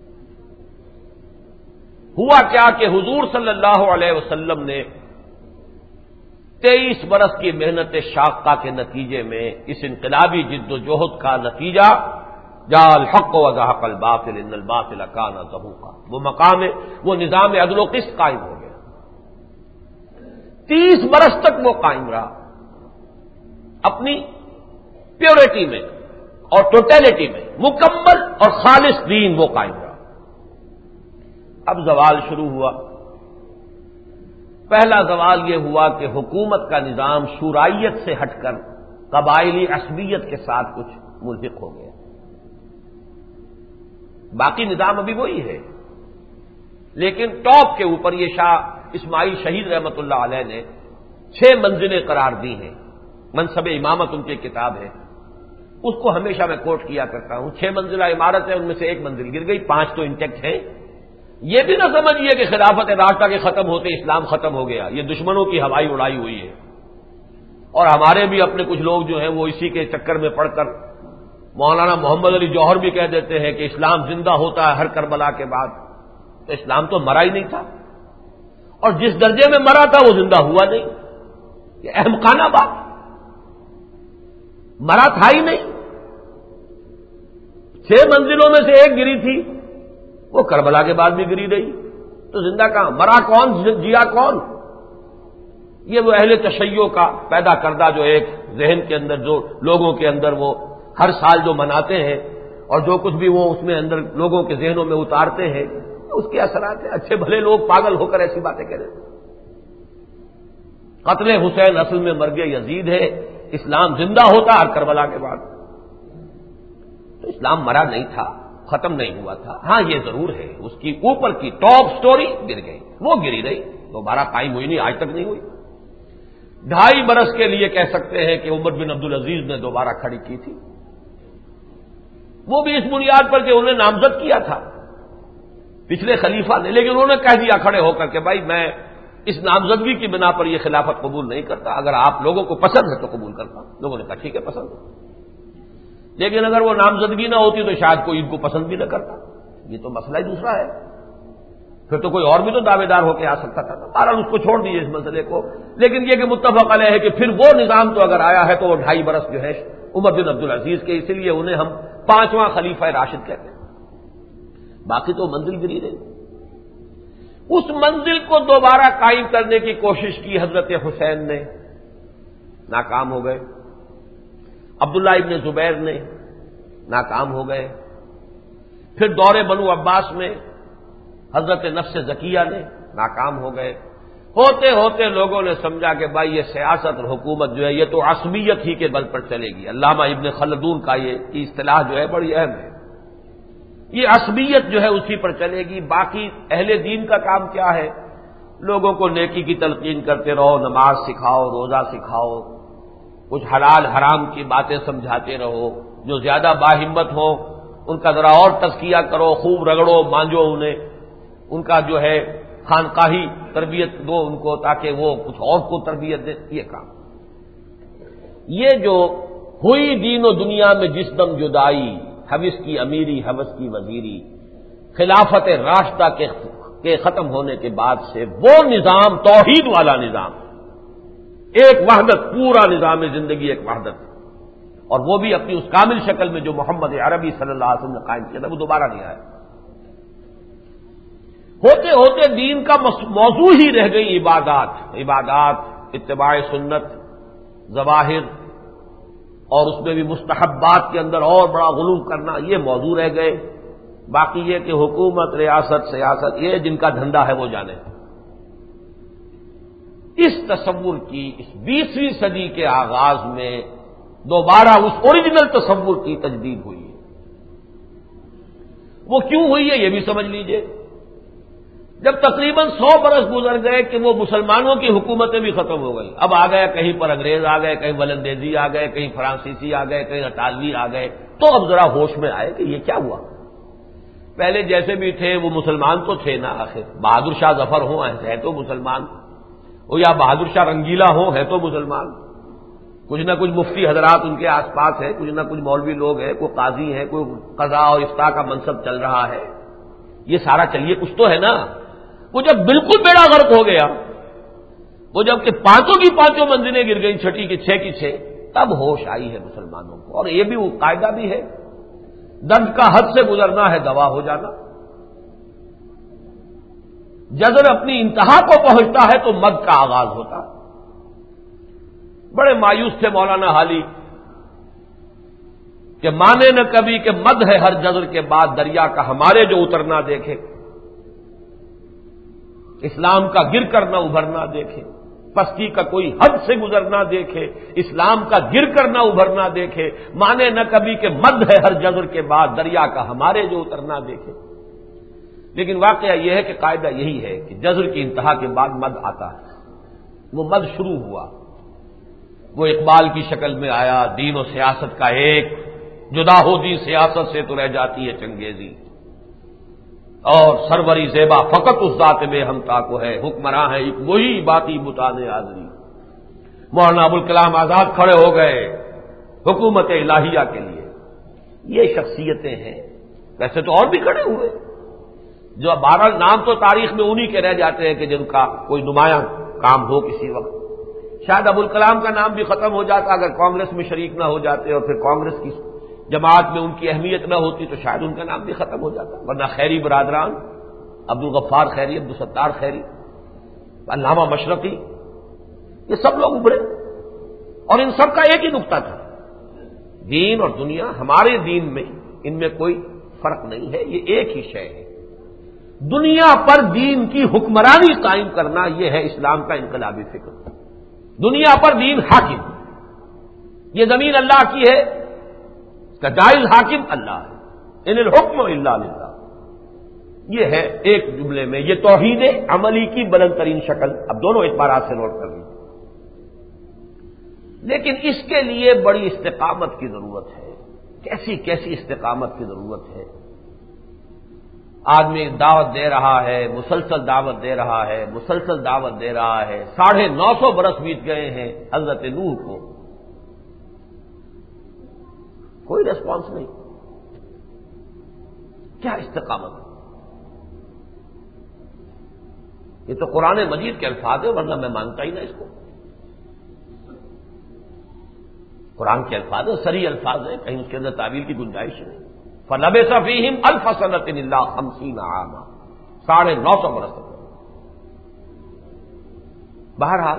ہوا کیا کہ حضور صلی اللہ علیہ وسلم نے 23 برس کی محنت شاقہ کے نتیجے میں اس انقلابی جد و جہد کا نتیجہ جاء الحق وزهق الباطل ان الباطل كان زهوقا، وہ مقام ہے، وہ نظام عدل و قسط قائم ہو گیا۔ 30 برس تک وہ قائم رہا اپنی پیورٹی میں اور ٹوٹیلٹی میں، مکمل اور خالص دین وہ قائم رہا۔ اب زوال شروع ہوا، پہلا زوال یہ ہوا کہ حکومت کا نظام شورائیت سے ہٹ کر قبائلی عصبیت کے ساتھ کچھ ملحق ہو گیا. باقی نظام ابھی وہی ہے، لیکن ٹاپ کے اوپر یہ شاہ اسماعیل شہید رحمت اللہ علیہ نے 6 منزلیں قرار دی ہیں. منصب امامت ان کی کتاب ہے، اس کو ہمیشہ میں کوٹ کیا کرتا ہوں. 6 منزلہ عمارت ہے، ان میں سے 1 منزل گر گئی، 5 تو انٹیکٹ ہیں. یہ بھی نہ سمجھیے کہ خلافت راشدہ کے ختم ہوتے اسلام ختم ہو گیا. یہ دشمنوں کی ہوائی اڑائی ہوئی ہے، اور ہمارے بھی اپنے کچھ لوگ جو ہیں وہ اسی کے چکر میں پڑ کر مولانا محمد علی جوہر بھی کہہ دیتے ہیں کہ اسلام زندہ ہوتا ہے ہر کربلا کے بعد. تو اسلام تو مرا ہی نہیں تھا، اور جس درجے میں مرا تھا وہ زندہ ہوا نہیں. یہ احمقانہ بات، مرا تھا ہی نہیں. 6 منزلوں میں سے 1 گری تھی، وہ کربلا کے بعد بھی گری رہی. تو زندہ کہاں؟ مرا کون، جیا کون؟ یہ وہ اہل تشیع کا پیدا کردہ جو ایک ذہن کے اندر، جو لوگوں کے اندر وہ ہر سال جو مناتے ہیں اور جو کچھ بھی وہ اس میں اندر لوگوں کے ذہنوں میں اتارتے ہیں، اس کے اثرات ہیں. اچھے بھلے لوگ پاگل ہو کر ایسی باتیں کہہ رہے ہیں. قتل حسین اصل میں مرگ یزید ہے، اسلام زندہ ہوتا ہر کربلا کے بعد. تو اسلام مرا نہیں تھا، ختم نہیں ہوا تھا. ہاں یہ ضرور ہے اس کی اوپر کی ٹاپ سٹوری گر گئی، وہ گری رہی، دوبارہ قائم ہوئی نہیں، آج تک نہیں ہوئی. 2.5 برس کے لیے کہہ سکتے ہیں کہ عمر بن عبدالعزیز نے دوبارہ کھڑی کی تھی، وہ بھی اس بنیاد پر کہ انہیں نامزد کیا تھا پچھلے خلیفہ نے، لیکن انہوں نے کہہ دیا کھڑے ہو کر کہ بھائی میں اس نامزدگی کی بنا پر یہ خلافت قبول نہیں کرتا، اگر آپ لوگوں کو پسند ہے تو قبول کرتا. لوگوں نے کہا ٹھیک ہے پسند ہے، لیکن اگر وہ نامزدگی نہ ہوتی تو شاید کوئی ان کو پسند بھی نہ کرتا. یہ تو مسئلہ ہی دوسرا ہے، پھر تو کوئی اور بھی تو دعوے دار ہو کے آ سکتا تھا. بہرحال اس کو چھوڑ دیجیے اس مسئلے کو. لیکن یہ کہ متفق علیہ ہے کہ پھر وہ نظام تو اگر آیا ہے تو وہ 2.5 برس جو ہے عمر بن عبدالعزیز کے، اسی لیے انہیں ہم 5واں خلیفہ راشد کہتے ہیں. باقی تو منزل گری رہی. اس منزل کو دوبارہ قائم کرنے کی کوشش کی حضرت حسین نے، ناکام ہو گئے. عبداللہ ابن زبیر نے، ناکام ہو گئے. پھر دور بنو عباس میں حضرت نفس زکیہ نے، ناکام ہو گئے. ہوتے ہوتے لوگوں نے سمجھا کہ بھائی یہ سیاست اور حکومت جو ہے یہ تو عصبیت ہی کے بل پر چلے گی. علامہ ابن خلدون کا یہ اصطلاح جو ہے بڑی اہم ہے. یہ عصبیت جو ہے اسی پر چلے گی. باقی اہل دین کا کام کیا ہے؟ لوگوں کو نیکی کی تلقین کرتے رہو، نماز سکھاؤ، روزہ سکھاؤ، کچھ حلال حرام کی باتیں سمجھاتے رہو. جو زیادہ باہمت ہو ان کا ذرا اور تزکیہ کرو، خوب رگڑو مانجو انہیں، ان کا جو ہے خانقاہی تربیت دو ان کو تاکہ وہ کچھ اور کو تربیت دے. یہ کام، یہ جو ہوئی دین و دنیا میں جس دم جدائی، حوث کی امیری حوث کی وزیری، خلافت راشدہ کے ختم ہونے کے بعد سے وہ نظام، توحید والا نظام، ایک وحدت، پورا نظام زندگی ایک وحدت، اور وہ بھی اپنی اس کامل شکل میں جو محمد عربی صلی اللہ علیہ وسلم نے قائم کیا تھا، وہ دوبارہ نہیں آیا. ہوتے ہوتے دین کا موضوع ہی رہ گئی عبادات، اتباع سنت، ظواہر، اور اس میں بھی مستحبات کے اندر اور بڑا غلو کرنا، یہ موضوع رہ گئے. باقی یہ کہ حکومت، ریاست، سیاست، یہ جن کا دھندا ہے وہ جانے. اس تصور کی اس 20ویں صدی کے آغاز میں دوبارہ اس اوریجنل تصور کی تجدید ہوئی ہے. وہ کیوں ہوئی ہے یہ بھی سمجھ لیجئے. جب تقریباً 100 برس گزر گئے کہ وہ مسلمانوں کی حکومتیں بھی ختم ہو گئی. اب آ گئے کہیں پر انگریز آ گئے، کہیں ولندیزی آ گئے، کہیں فرانسیسی آ گئے، کہیں اطالوی آ گئے، تو اب ذرا ہوش میں آئے کہ یہ کیا ہوا. پہلے جیسے بھی تھے وہ مسلمان تو تھے نا. آخر بہادر شاہ ظفر ہوں ہے تو مسلمان، وہ یا بہادر شاہ رنگیلا ہوں ہے تو مسلمان. کچھ نہ کچھ مفتی حضرات ان کے آس پاس ہے، کچھ نہ کچھ مولوی لوگ ہیں، کوئی قاضی ہے، کوئی قضاء اور افتاء کا منصب چل رہا ہے. یہ سارا چلیے کچھ تو ہے نا. وہ جب بالکل بیڑا غرق ہو گیا، وہ جب کہ 5 کی 5 منزلیں گر گئیں، 6 کی 6، تب ہوش آئی ہے مسلمانوں کو. اور یہ بھی وہ قاعدہ بھی ہے، درد کا حد سے گزرنا ہے دوا ہو جانا. جذر اپنی انتہا کو پہنچتا ہے تو مد کا آغاز ہوتا. بڑے مایوس تھے مولانا حالی کہ مانے نہ کبھی کہ مد ہے ہر جذر کے بعد دریا کا، ہمارے جو اترنا دیکھے. اسلام کا گر کر نہ ابھرنا دیکھے، پستی کا کوئی حد سے گزرنا دیکھے، اسلام کا گر کر نہ ابھرنا دیکھے، مانے نہ کبھی کہ مد ہے ہر جزر کے بعد دریا کا ہمارے جو اترنا دیکھے۔ لیکن واقعہ یہ ہے کہ قاعدہ یہی ہے کہ جزر کی انتہا کے بعد مد آتا ہے۔ وہ مد شروع ہوا، وہ اقبال کی شکل میں آیا، دین و سیاست کا ایک جدا ہو دی سیاست سے تو رہ جاتی ہے چنگیزی، اور سروری زیبا فقط اس ذات میں ہمتا کو ہے، حکمراں ہے ایک وہی باتی بتان آزری۔ مولانا ابوالکلام آزاد کھڑے ہو گئے حکومت الہیہ کے لیے۔ یہ شخصیتیں ہیں، ویسے تو اور بھی کھڑے ہوئے جو بہرحال نام تو تاریخ میں انہی کے رہ جاتے ہیں کہ جن کا کوئی نمایاں کام ہو کسی وقت۔ شاید ابوالکلام کا نام بھی ختم ہو جاتا اگر کانگریس میں شریک نہ ہو جاتے، اور پھر کانگریس کی جماعت میں ان کی اہمیت نہ ہوتی تو شاید ان کا نام بھی ختم ہو جاتا، ورنہ خیری برادران، عبدالغفار خیری، عبدالستار خیری، علامہ مشرقی، یہ سب لوگ ابھرے، اور ان سب کا ایک ہی نقطہ تھا، دین اور دنیا ہمارے دین میں ان میں کوئی فرق نہیں ہے، یہ ایک ہی شے ہے۔ دنیا پر دین کی حکمرانی قائم کرنا یہ ہے اسلام کا انقلابی فکر۔ دنیا پر دین حاکم، یہ زمین اللہ کی ہے، اس کا جائز حاکم اللہ ہے، ان الحکم الا للہ۔ یہ ہے ایک جملے میں یہ توحید عملی کی بلند ترین شکل۔ اب دونوں اعتبارات سے نوٹ کر لیجیے۔ لیکن اس کے لیے بڑی استقامت کی ضرورت ہے۔ کیسی کیسی استقامت کی ضرورت ہے۔ آدمی دعوت دے رہا ہے، مسلسل دعوت دے رہا ہے، مسلسل دعوت دے رہا ہے، 950 برس بیت گئے ہیں حضرت نوح کو، کوئی ریسپانس نہیں۔ کیا استقامت؟ یہ تو قرآن مجید کے الفاظ ہیں، ورنہ میں مانتا ہی نہ اس کو۔ قرآن کے الفاظ ہیں، صریح الفاظ ہیں، کہیں اس کے اندر تعویل کی گنجائش نہیں۔ فَلَبِثَ فِيهِمْ أَلْفَ سَنَةٍ إِلَّا 50 عاما، 950 برس تک۔ بہرحال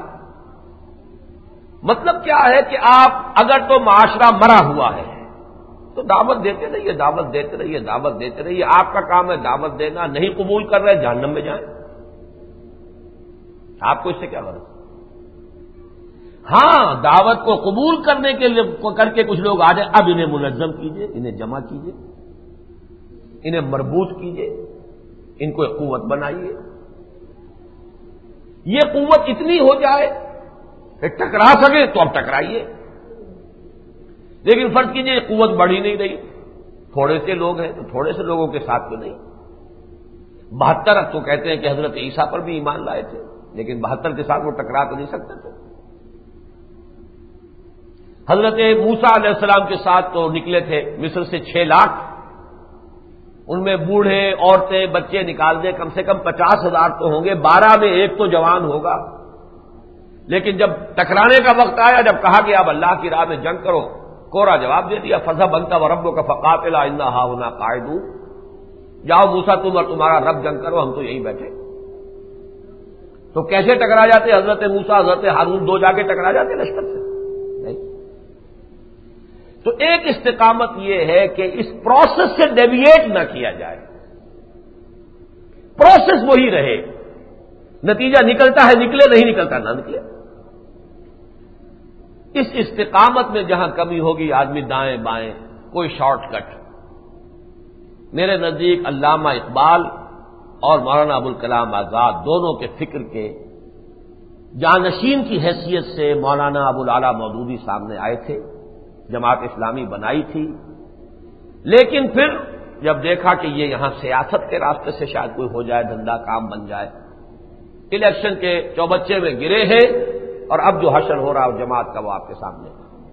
مطلب کیا ہے کہ آپ اگر تو معاشرہ مرا ہوا ہے تو دعوت دیتے رہیے، دعوت دیتے رہیے، دعوت دیتے رہیے۔ آپ کا کام ہے دعوت دینا، نہیں قبول کر رہے جہنم میں جائیں، آپ کو اس سے کیا غرض؟ ہاں، دعوت کو قبول کرنے کے لیے کر کے کچھ لوگ آ جائیں، اب انہیں منظم کیجئے، انہیں جمع کیجئے، انہیں مربوط کیجئے، ان کو ایک قوت بنائیے۔ یہ قوت اتنی ہو جائے کہ ٹکرا سکے تو اب ٹکرائیے، لیکن فرض کیجئے یہ قوت بڑھ ہی نہیں رہی، تھوڑے سے لوگ ہیں تو تھوڑے سے لوگوں کے ساتھ تو نہیں۔ 72 اب تو کہتے ہیں کہ حضرت عیسیٰ پر بھی ایمان لائے تھے، لیکن 72 کے ساتھ وہ ٹکرا تو نہیں سکتے تھے۔ حضرت موسیٰ علیہ السلام کے ساتھ تو نکلے تھے مصر سے 6 لاکھ، ان میں بوڑھے عورتیں بچے نکال دے کم سے کم 50,000 تو ہوں گے، 12 میں ایک تو جوان ہوگا۔ لیکن جب ٹکرانے کا وقت آیا، جب کہا کہ اب اللہ کی راہ میں جنگ کرو، کوڑا جواب دے دیا، فَاذْهَبْ أَنْتَ وَرَبُّكَ فَقَاتِلَا إِنَّا هَاهُنَا قَاعِدُونَ، جاؤ موسیٰ تم اور تمہارا رب جنگ کرو، ہم تو یہیں بیٹھے۔ تو کیسے ٹکرا جاتے حضرت موسیٰ حضرت ہارون، دو جا کے ٹکرا جاتے لشکر سے؟ نہیں۔ تو ایک استقامت یہ ہے کہ اس پروسیس سے ڈیویٹ نہ کیا جائے، پروسیس وہی رہے، نتیجہ نکلتا ہے نکلے، نہیں نکلتا نہ نکلے۔ اس استقامت میں جہاں کمی ہوگی آدمی دائیں بائیں کوئی شارٹ کٹ۔ میرے نزدیک علامہ اقبال اور مولانا ابوالکلام آزاد دونوں کے فکر کے جانشین کی حیثیت سے مولانا ابوالعلا مودودی سامنے آئے تھے، جماعت اسلامی بنائی تھی، لیکن پھر جب دیکھا کہ یہ یہاں سیاست کے راستے سے شاید کوئی ہو جائے، دھندا کام بن جائے، الیکشن کے چوبچے میں گرے ہیں، اور اب جو حشر ہو رہا ہے جماعت کا وہ آپ کے سامنے۔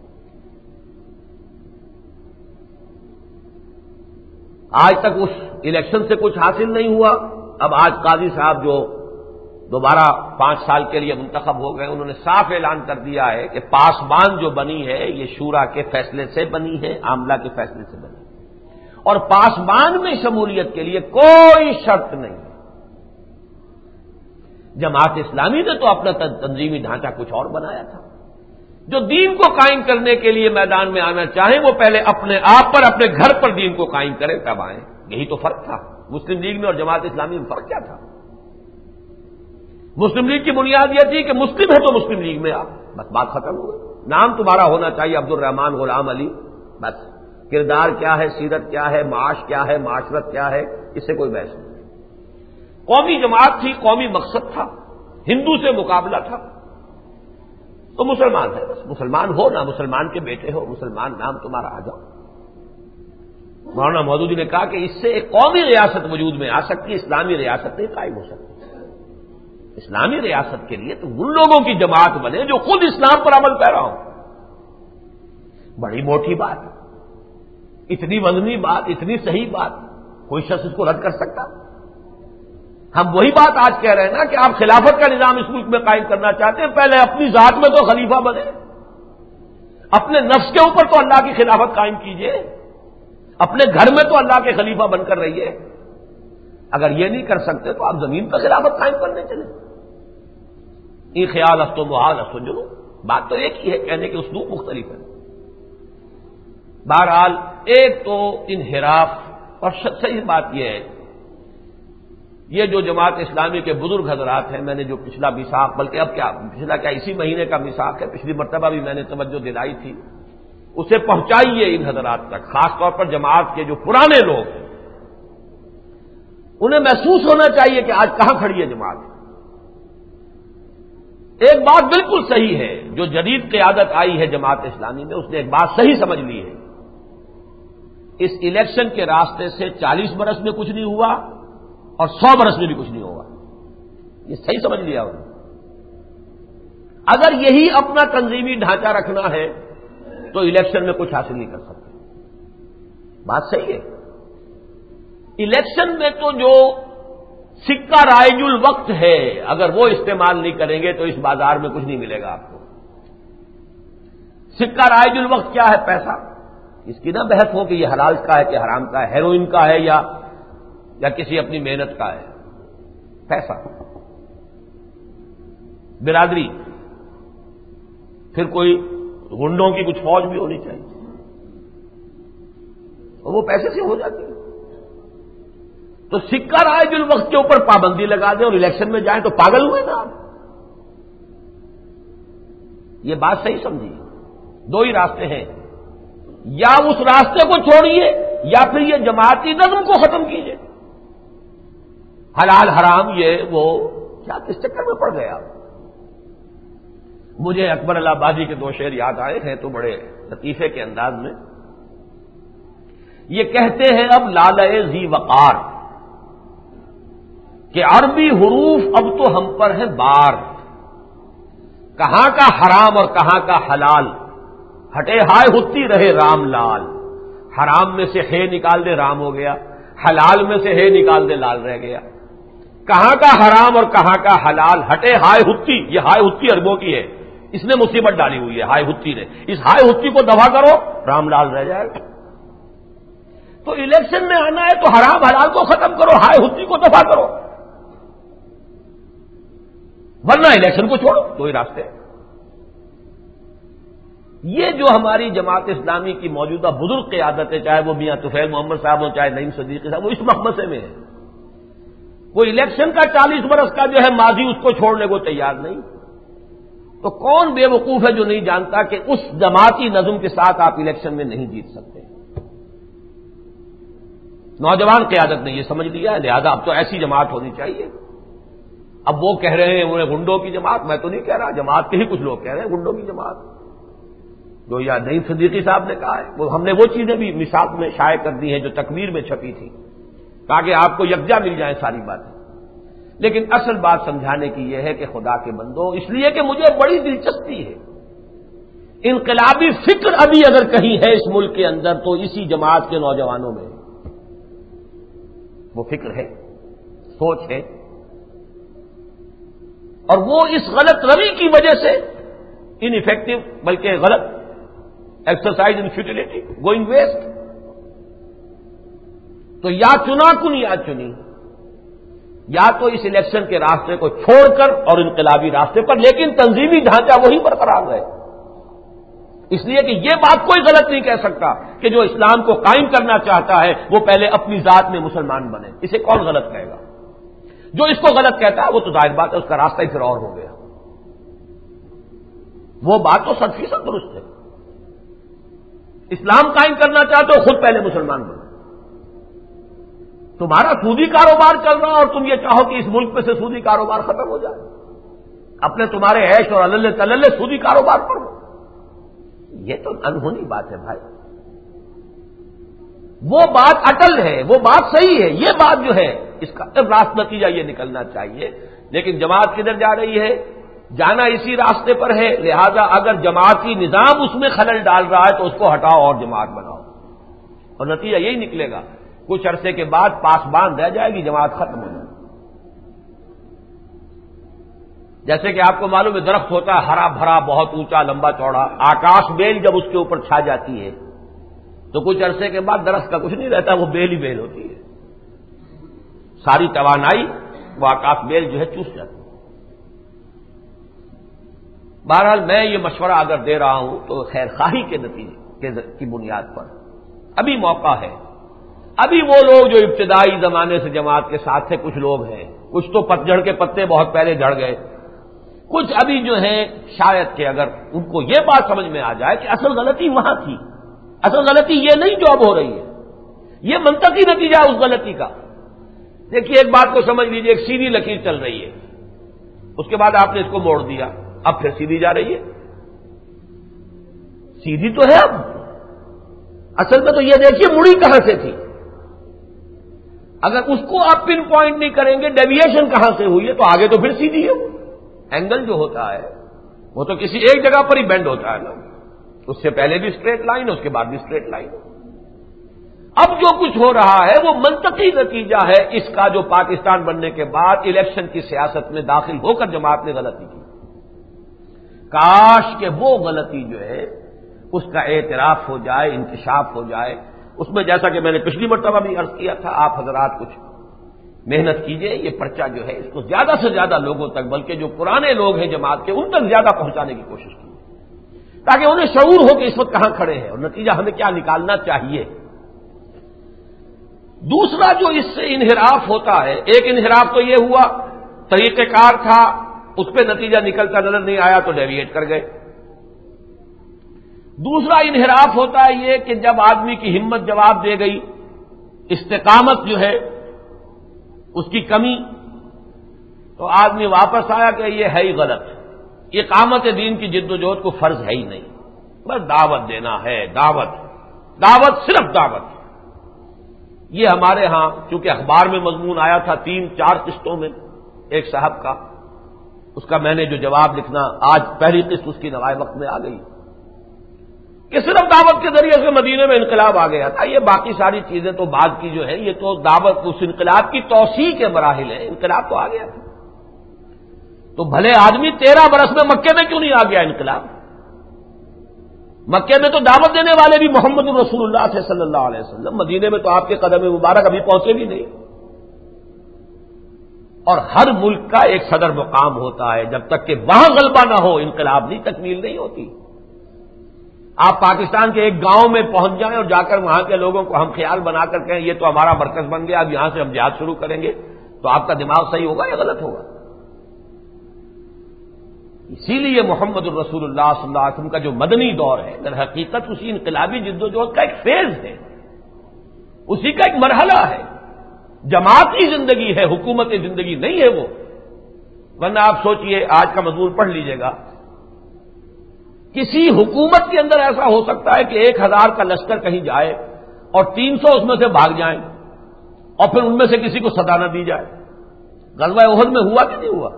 آج تک اس الیکشن سے کچھ حاصل نہیں ہوا، اب آج قاضی صاحب جو دوبارہ 5 سال کے لیے منتخب ہو گئے، انہوں نے صاف اعلان کر دیا ہے کہ پاسبان جو بنی ہے یہ شورا کے فیصلے سے بنی ہے، عاملہ کے فیصلے سے بنی ہے، اور پاسبان میں شمولیت کے لیے کوئی شرط نہیں ہے۔ جماعت اسلامی نے تو اپنا تنظیمی ڈھانچہ کچھ اور بنایا تھا۔ جو دین کو قائم کرنے کے لیے میدان میں آنا چاہیں وہ پہلے اپنے آپ پر، اپنے گھر پر دین کو قائم کریں تب آئیں، یہی تو فرق تھا۔ مسلم لیگ میں اور جماعت اسلامی میں فرق کیا تھا؟ مسلم لیگ کی بنیاد یہ تھی کہ مسلم ہے تو مسلم لیگ میں آپ، بس بات ختم ہو گئی۔ نام تمہارا ہونا چاہیے عبد الرحمان غلام علی، بس کردار کیا ہے، سیرت کیا ہے، معاش کیا ہے، معاشرت کیا ہے، اس سے کوئی بحث نہیں۔ قومی جماعت تھی، قومی مقصد تھا، ہندو سے مقابلہ تھا، تو مسلمان ہے، بس مسلمان ہو نہ مسلمان کے بیٹے ہو، مسلمان نام تمہارا آ جاؤ۔ مولانا مودودی نے کہا کہ اس سے ایک قومی ریاست وجود میں آ سکتی ہے، اسلامی ریاست نہیں قائم ہو سکتی۔ اسلامی ریاست کے لیے تو ان لوگوں کی جماعت بنے جو خود اسلام پر عمل پیرا ہو۔ بڑی موٹی بات، اتنی وزنی بات، اتنی صحیح بات، کوئی شخص اس کو رد کر سکتا؟ ہم وہی بات آج کہہ رہے ہیں نا کہ آپ خلافت کا نظام اس ملک میں قائم کرنا چاہتے ہیں، پہلے اپنی ذات میں تو خلیفہ بنے، اپنے نفس کے اوپر تو اللہ کی خلافت قائم کیجئے، اپنے گھر میں تو اللہ کے خلیفہ بن کر رہیے۔ اگر یہ نہیں کر سکتے تو آپ زمین پر خلافت قائم کرنے چلیں۔ یہ خیال است و محال است و جنو، بات تو ایک ہی ہے، کہنے کے اسلوب مختلف ہے۔ بہرحال ایک تو انحراف، اور صحیح بات یہ ہے، یہ جو جماعت اسلامی کے بزرگ حضرات ہیں، میں نے جو پچھلا میثاق، بلکہ اب کیا پچھلا کیا اسی مہینے کا میثاق ہے، پچھلی مرتبہ بھی میں نے توجہ دلائی تھی، اسے پہنچائیے ان حضرات تک، خاص طور پر جماعت کے جو پرانے لوگ ہیں، انہیں محسوس ہونا چاہیے کہ آج کہاں کھڑی ہے جماعت۔ ایک بات بالکل صحیح ہے، جو جدید قیادت آئی ہے جماعت اسلامی میں، اس نے ایک بات صحیح سمجھ لی ہے، اس الیکشن کے راستے سے 40 برس میں کچھ نہیں ہوا اور 100 برس میں بھی کچھ نہیں ہوگا، یہ صحیح سمجھ لیا انہوں نے۔ اگر یہی اپنا تنظیمی ڈھانچہ رکھنا ہے تو الیکشن میں کچھ حاصل نہیں کر سکتے، بات صحیح ہے۔ الیکشن میں تو جو سکہ رائج الوقت ہے، اگر وہ استعمال نہیں کریں گے تو اس بازار میں کچھ نہیں ملے گا آپ کو۔ سکہ رائج الوقت کیا ہے؟ پیسہ۔ اس کی نہ بحث ہو کہ یہ حلال کا ہے کہ حرام کا ہے، ہیروئن کا ہے یا کسی اپنی محنت کا ہے، پیسہ۔ برادری، پھر کوئی گنڈوں کی کچھ فوج بھی ہونی چاہیے، اور وہ پیسے سے ہو جاتی ہے۔ تو سکہ رائج الوقت کے اوپر پابندی لگا دیں اور الیکشن میں جائیں تو پاگل ہوئے نا آپ۔ یہ بات صحیح سمجھیے، دو ہی راستے ہیں، یا اس راستے کو چھوڑیے یا پھر یہ جماعتی نظم کو ختم کیجیے۔ حلال حرام یہ وہ کیا کس چکر میں پڑ گیا؟ مجھے اکبر الہٰبادی کے 2 شعر یاد آئے ہیں تو بڑے لطیفے کے انداز میں۔ یہ کہتے ہیں اب لالۂ ذی وقار کہ عربی حروف اب تو ہم پر ہے بار، کہاں کا حرام اور کہاں کا حلال، ہٹے ہائے ہوتی رہے رام لال۔ حرام میں سے ہے نکال دے رام ہو گیا، حلال میں سے ہے نکال دے لال رہ گیا۔ کہاں کا حرام اور کہاں کا حلال، ہٹے ہائے ہوتی، یہ ہائے ہوتی عربوں کی ہے، اس نے مصیبت ڈالی ہوئی ہے ہائے ہوتی نے، اس ہائے ہوتی کو دفع کرو رام لال رہ جائے گا۔ تو الیکشن میں آنا ہے تو حرام حلال کو ختم کرو، ہائے ہوتی کو دفع کرو، ورنہ الیکشن کو چھوڑو، دو ہی راستے ہیں۔ یہ جو ہماری جماعت اسلامی کی موجودہ بزرگ قیادت ہے، چاہے وہ میاں طفیل محمد صاحب ہوں، چاہے نعیم صدیقی صاحب، وہ اس مخمصے میں ہے۔ وہ الیکشن کا 40 برس کا جو ہے ماضی اس کو چھوڑنے کو تیار نہیں۔ تو کون بے وقوف ہے جو نہیں جانتا کہ اس جماعتی نظم کے ساتھ آپ الیکشن میں نہیں جیت سکتے؟ نوجوان قیادت نے یہ سمجھ لیا ہے، لہذا اب تو ایسی جماعت ہونی چاہیے۔ اب وہ کہہ رہے ہیں انہیں گنڈوں کی جماعت، میں تو نہیں کہہ رہا، جماعت کے ہی کچھ لوگ کہہ رہے ہیں گنڈوں کی جماعت، جو یا نعیم صدیقی صاحب نے کہا ہے، وہ ہم نے وہ چیزیں بھی مثال میں شائع کر دی ہیں جو تکویر میں چھپی تھی تاکہ آپ کو یکجا مل جائیں ساری باتیں۔ لیکن اصل بات سمجھانے کی یہ ہے کہ خدا کے بندو، اس لیے کہ مجھے بڑی دلچسپی ہے، انقلابی فکر ابھی اگر کہیں ہے اس ملک کے اندر تو اسی جماعت کے نوجوانوں میں وہ فکر ہے، سوچ ہے، اور وہ اس غلط روی کی وجہ سے ان افیکٹو، بلکہ غلط exercise in futility, going waste. تو یا چنا کن یا چنی، یا تو اس الیکشن کے راستے کو چھوڑ کر اور انقلابی راستے پر، لیکن تنظیمی ڈھانچہ وہی برقرار رہے۔ اس لیے کہ یہ بات کوئی غلط نہیں کہہ سکتا کہ جو اسلام کو قائم کرنا چاہتا ہے وہ پہلے اپنی ذات میں مسلمان بنے، اسے کون غلط کہے گا؟ جو اس کو غلط کہتا ہے وہ تو ظاہر بات ہے اس کا راستہ ہی پھر اور ہو گیا. وہ بات تو 100% درست ہے. اسلام قائم کرنا چاہتے ہو خود پہلے مسلمان بنو. تمہارا سودی کاروبار چل رہا اور تم یہ چاہو کہ اس ملک میں سے سودی کاروبار ختم ہو جائے, اپنے تمہارے عیش اور اللہ تلل سودی کاروبار پر ہو, یہ تو انہونی بات ہے بھائی. وہ بات اٹل ہے, وہ بات صحیح ہے. یہ بات جو ہے اس کا راست نتیجہ یہ نکلنا چاہیے. لیکن جماعت کدھر جا رہی ہے؟ جانا اسی راستے پر ہے. لہذا اگر جماعتی نظام اس میں خلل ڈال رہا ہے تو اس کو ہٹاؤ اور جماعت بناؤ, اور نتیجہ یہی نکلے گا. کچھ عرصے کے بعد پاسبان رہ جائے گی, جماعت ختم ہو جائے گی. جیسے کہ آپ کو معلوم ہے درخت ہوتا ہے ہرا بھرا, بہت اونچا لمبا چوڑا, آکاش بیل جب اس کے اوپر چھا جاتی ہے تو کچھ عرصے کے بعد درخت کا کچھ نہیں رہتا, وہ بیل ہی بیل ہوتی ہے. ساری توانائی وہ آکاش بیل جو ہے چوس جاتی ہے. بہرحال میں یہ مشورہ اگر دے رہا ہوں تو خیر خواہی کے نتیجے کی بنیاد پر ابھی موقع ہے. ابھی وہ لوگ جو ابتدائی زمانے سے جماعت کے ساتھ تھے, کچھ لوگ ہیں, کچھ تو پتجھڑ کے پتے بہت پہلے جھڑ گئے, کچھ ابھی جو ہیں شاید کہ اگر ان کو یہ بات سمجھ میں آ جائے کہ اصل غلطی وہاں تھی, اصل غلطی یہ نہیں جو اب ہو رہی ہے, یہ منطقی نتیجہ اس غلطی کا. دیکھیے ایک بات کو سمجھ لیجیے, ایک سیدھی لکیر چل رہی ہے, اس کے بعد آپ نے اس کو موڑ دیا, اب پھر سیدھی جا رہی ہے. سیدھی تو ہے اب, اصل میں تو یہ دیکھیے مڑی کہاں سے تھی. اگر اس کو آپ پن پوائنٹ نہیں کریں گے ڈیویشن کہاں سے ہوئی ہے تو آگے تو پھر سیدھی ہے. اینگل جو ہوتا ہے وہ تو کسی ایک جگہ پر ہی بینڈ ہوتا ہے نا, اس سے پہلے بھی اسٹریٹ لائن, اس کے بعد بھی اسٹریٹ لائن. اب جو کچھ ہو رہا ہے وہ منطقی نتیجہ ہے اس کا, جو پاکستان بننے کے بعد الیکشن کی سیاست میں داخل ہو کر جماعت نے غلطی کی. کاش کہ وہ غلطی جو ہے اس کا اعتراف ہو جائے, انکشاف ہو جائے. اس میں جیسا کہ میں نے پچھلی مرتبہ بھی عرض کیا تھا, آپ حضرات کچھ محنت کیجئے, یہ پرچہ جو ہے اس کو زیادہ سے زیادہ لوگوں تک, بلکہ جو پرانے لوگ ہیں جماعت کے ان تک زیادہ پہنچانے کی کوشش کیجیے, تاکہ انہیں شعور ہو کہ اس وقت کہاں کھڑے ہیں اور نتیجہ ہمیں کیا نکالنا چاہیے. دوسرا جو اس سے انحراف ہوتا ہے, ایک انحراف تو یہ ہوا طریقہ کار تھا, اس پہ نتیجہ نکلتا نظر نہیں آیا تو ڈیویٹ کر گئے. دوسرا انحراف ہوتا ہے یہ کہ جب آدمی کی ہمت جواب دے گئی, استقامت جو ہے اس کی کمی, تو آدمی واپس آیا کہ یہ ہے ہی غلط, اقامت دین کی جد و جہد کو فرض ہے ہی نہیں, بس دعوت دینا ہے, دعوت, دعوت, صرف دعوت. یہ ہمارے ہاں چونکہ اخبار میں مضمون آیا تھا 3-4 قسطوں میں ایک صاحب کا, اس کا میں نے جو جواب لکھنا, آج پہلی قسط اس کی نوائے وقت میں آ گئی کہ صرف دعوت کے ذریعے سے مدینے میں انقلاب آ گیا تھا. یہ باقی ساری چیزیں تو بعد کی جو ہے, یہ تو دعوت اس انقلاب کی توسیع کے مراحل ہیں. انقلاب تو آ گیا تھا, تو بھلے آدمی 13 برس میں مکے میں کیوں نہیں آ گیا انقلاب. مکے میں تو دعوت دینے والے بھی محمد رسول اللہ تھے صلی اللہ علیہ وسلم, مدینے میں تو آپ کے قدم مبارک ابھی پہنچے بھی نہیں. اور ہر ملک کا ایک صدر مقام ہوتا ہے, جب تک کہ وہاں غلبہ نہ ہو انقلاب نہیں, تکمیل نہیں ہوتی. آپ پاکستان کے ایک گاؤں میں پہنچ جائیں اور جا کر وہاں کے لوگوں کو ہم خیال بنا کر کہیں یہ تو ہمارا مرکز بن گیا, اب یہاں سے ہم جہاد شروع کریں گے, تو آپ کا دماغ صحیح ہوگا یا غلط ہوگا؟ اسی لیے محمد الرسول اللہ صلی اللہ علیہ وسلم کا جو مدنی دور ہے در حقیقت اسی انقلابی جد و جہد کا ایک فیز ہے, اسی کا ایک مرحلہ ہے. جماعتی زندگی ہے, حکومتی زندگی نہیں ہے وہ. ورنہ آپ سوچئے, آج کا مضمون پڑھ لیجئے گا, کسی حکومت کے اندر ایسا ہو سکتا ہے کہ 1000 کا لشکر کہیں جائے اور 300 اس میں سے بھاگ جائیں, اور پھر ان میں سے کسی کو سزا نہ دی جائے. غزوہ احد میں ہوا کہ نہیں ہوا؟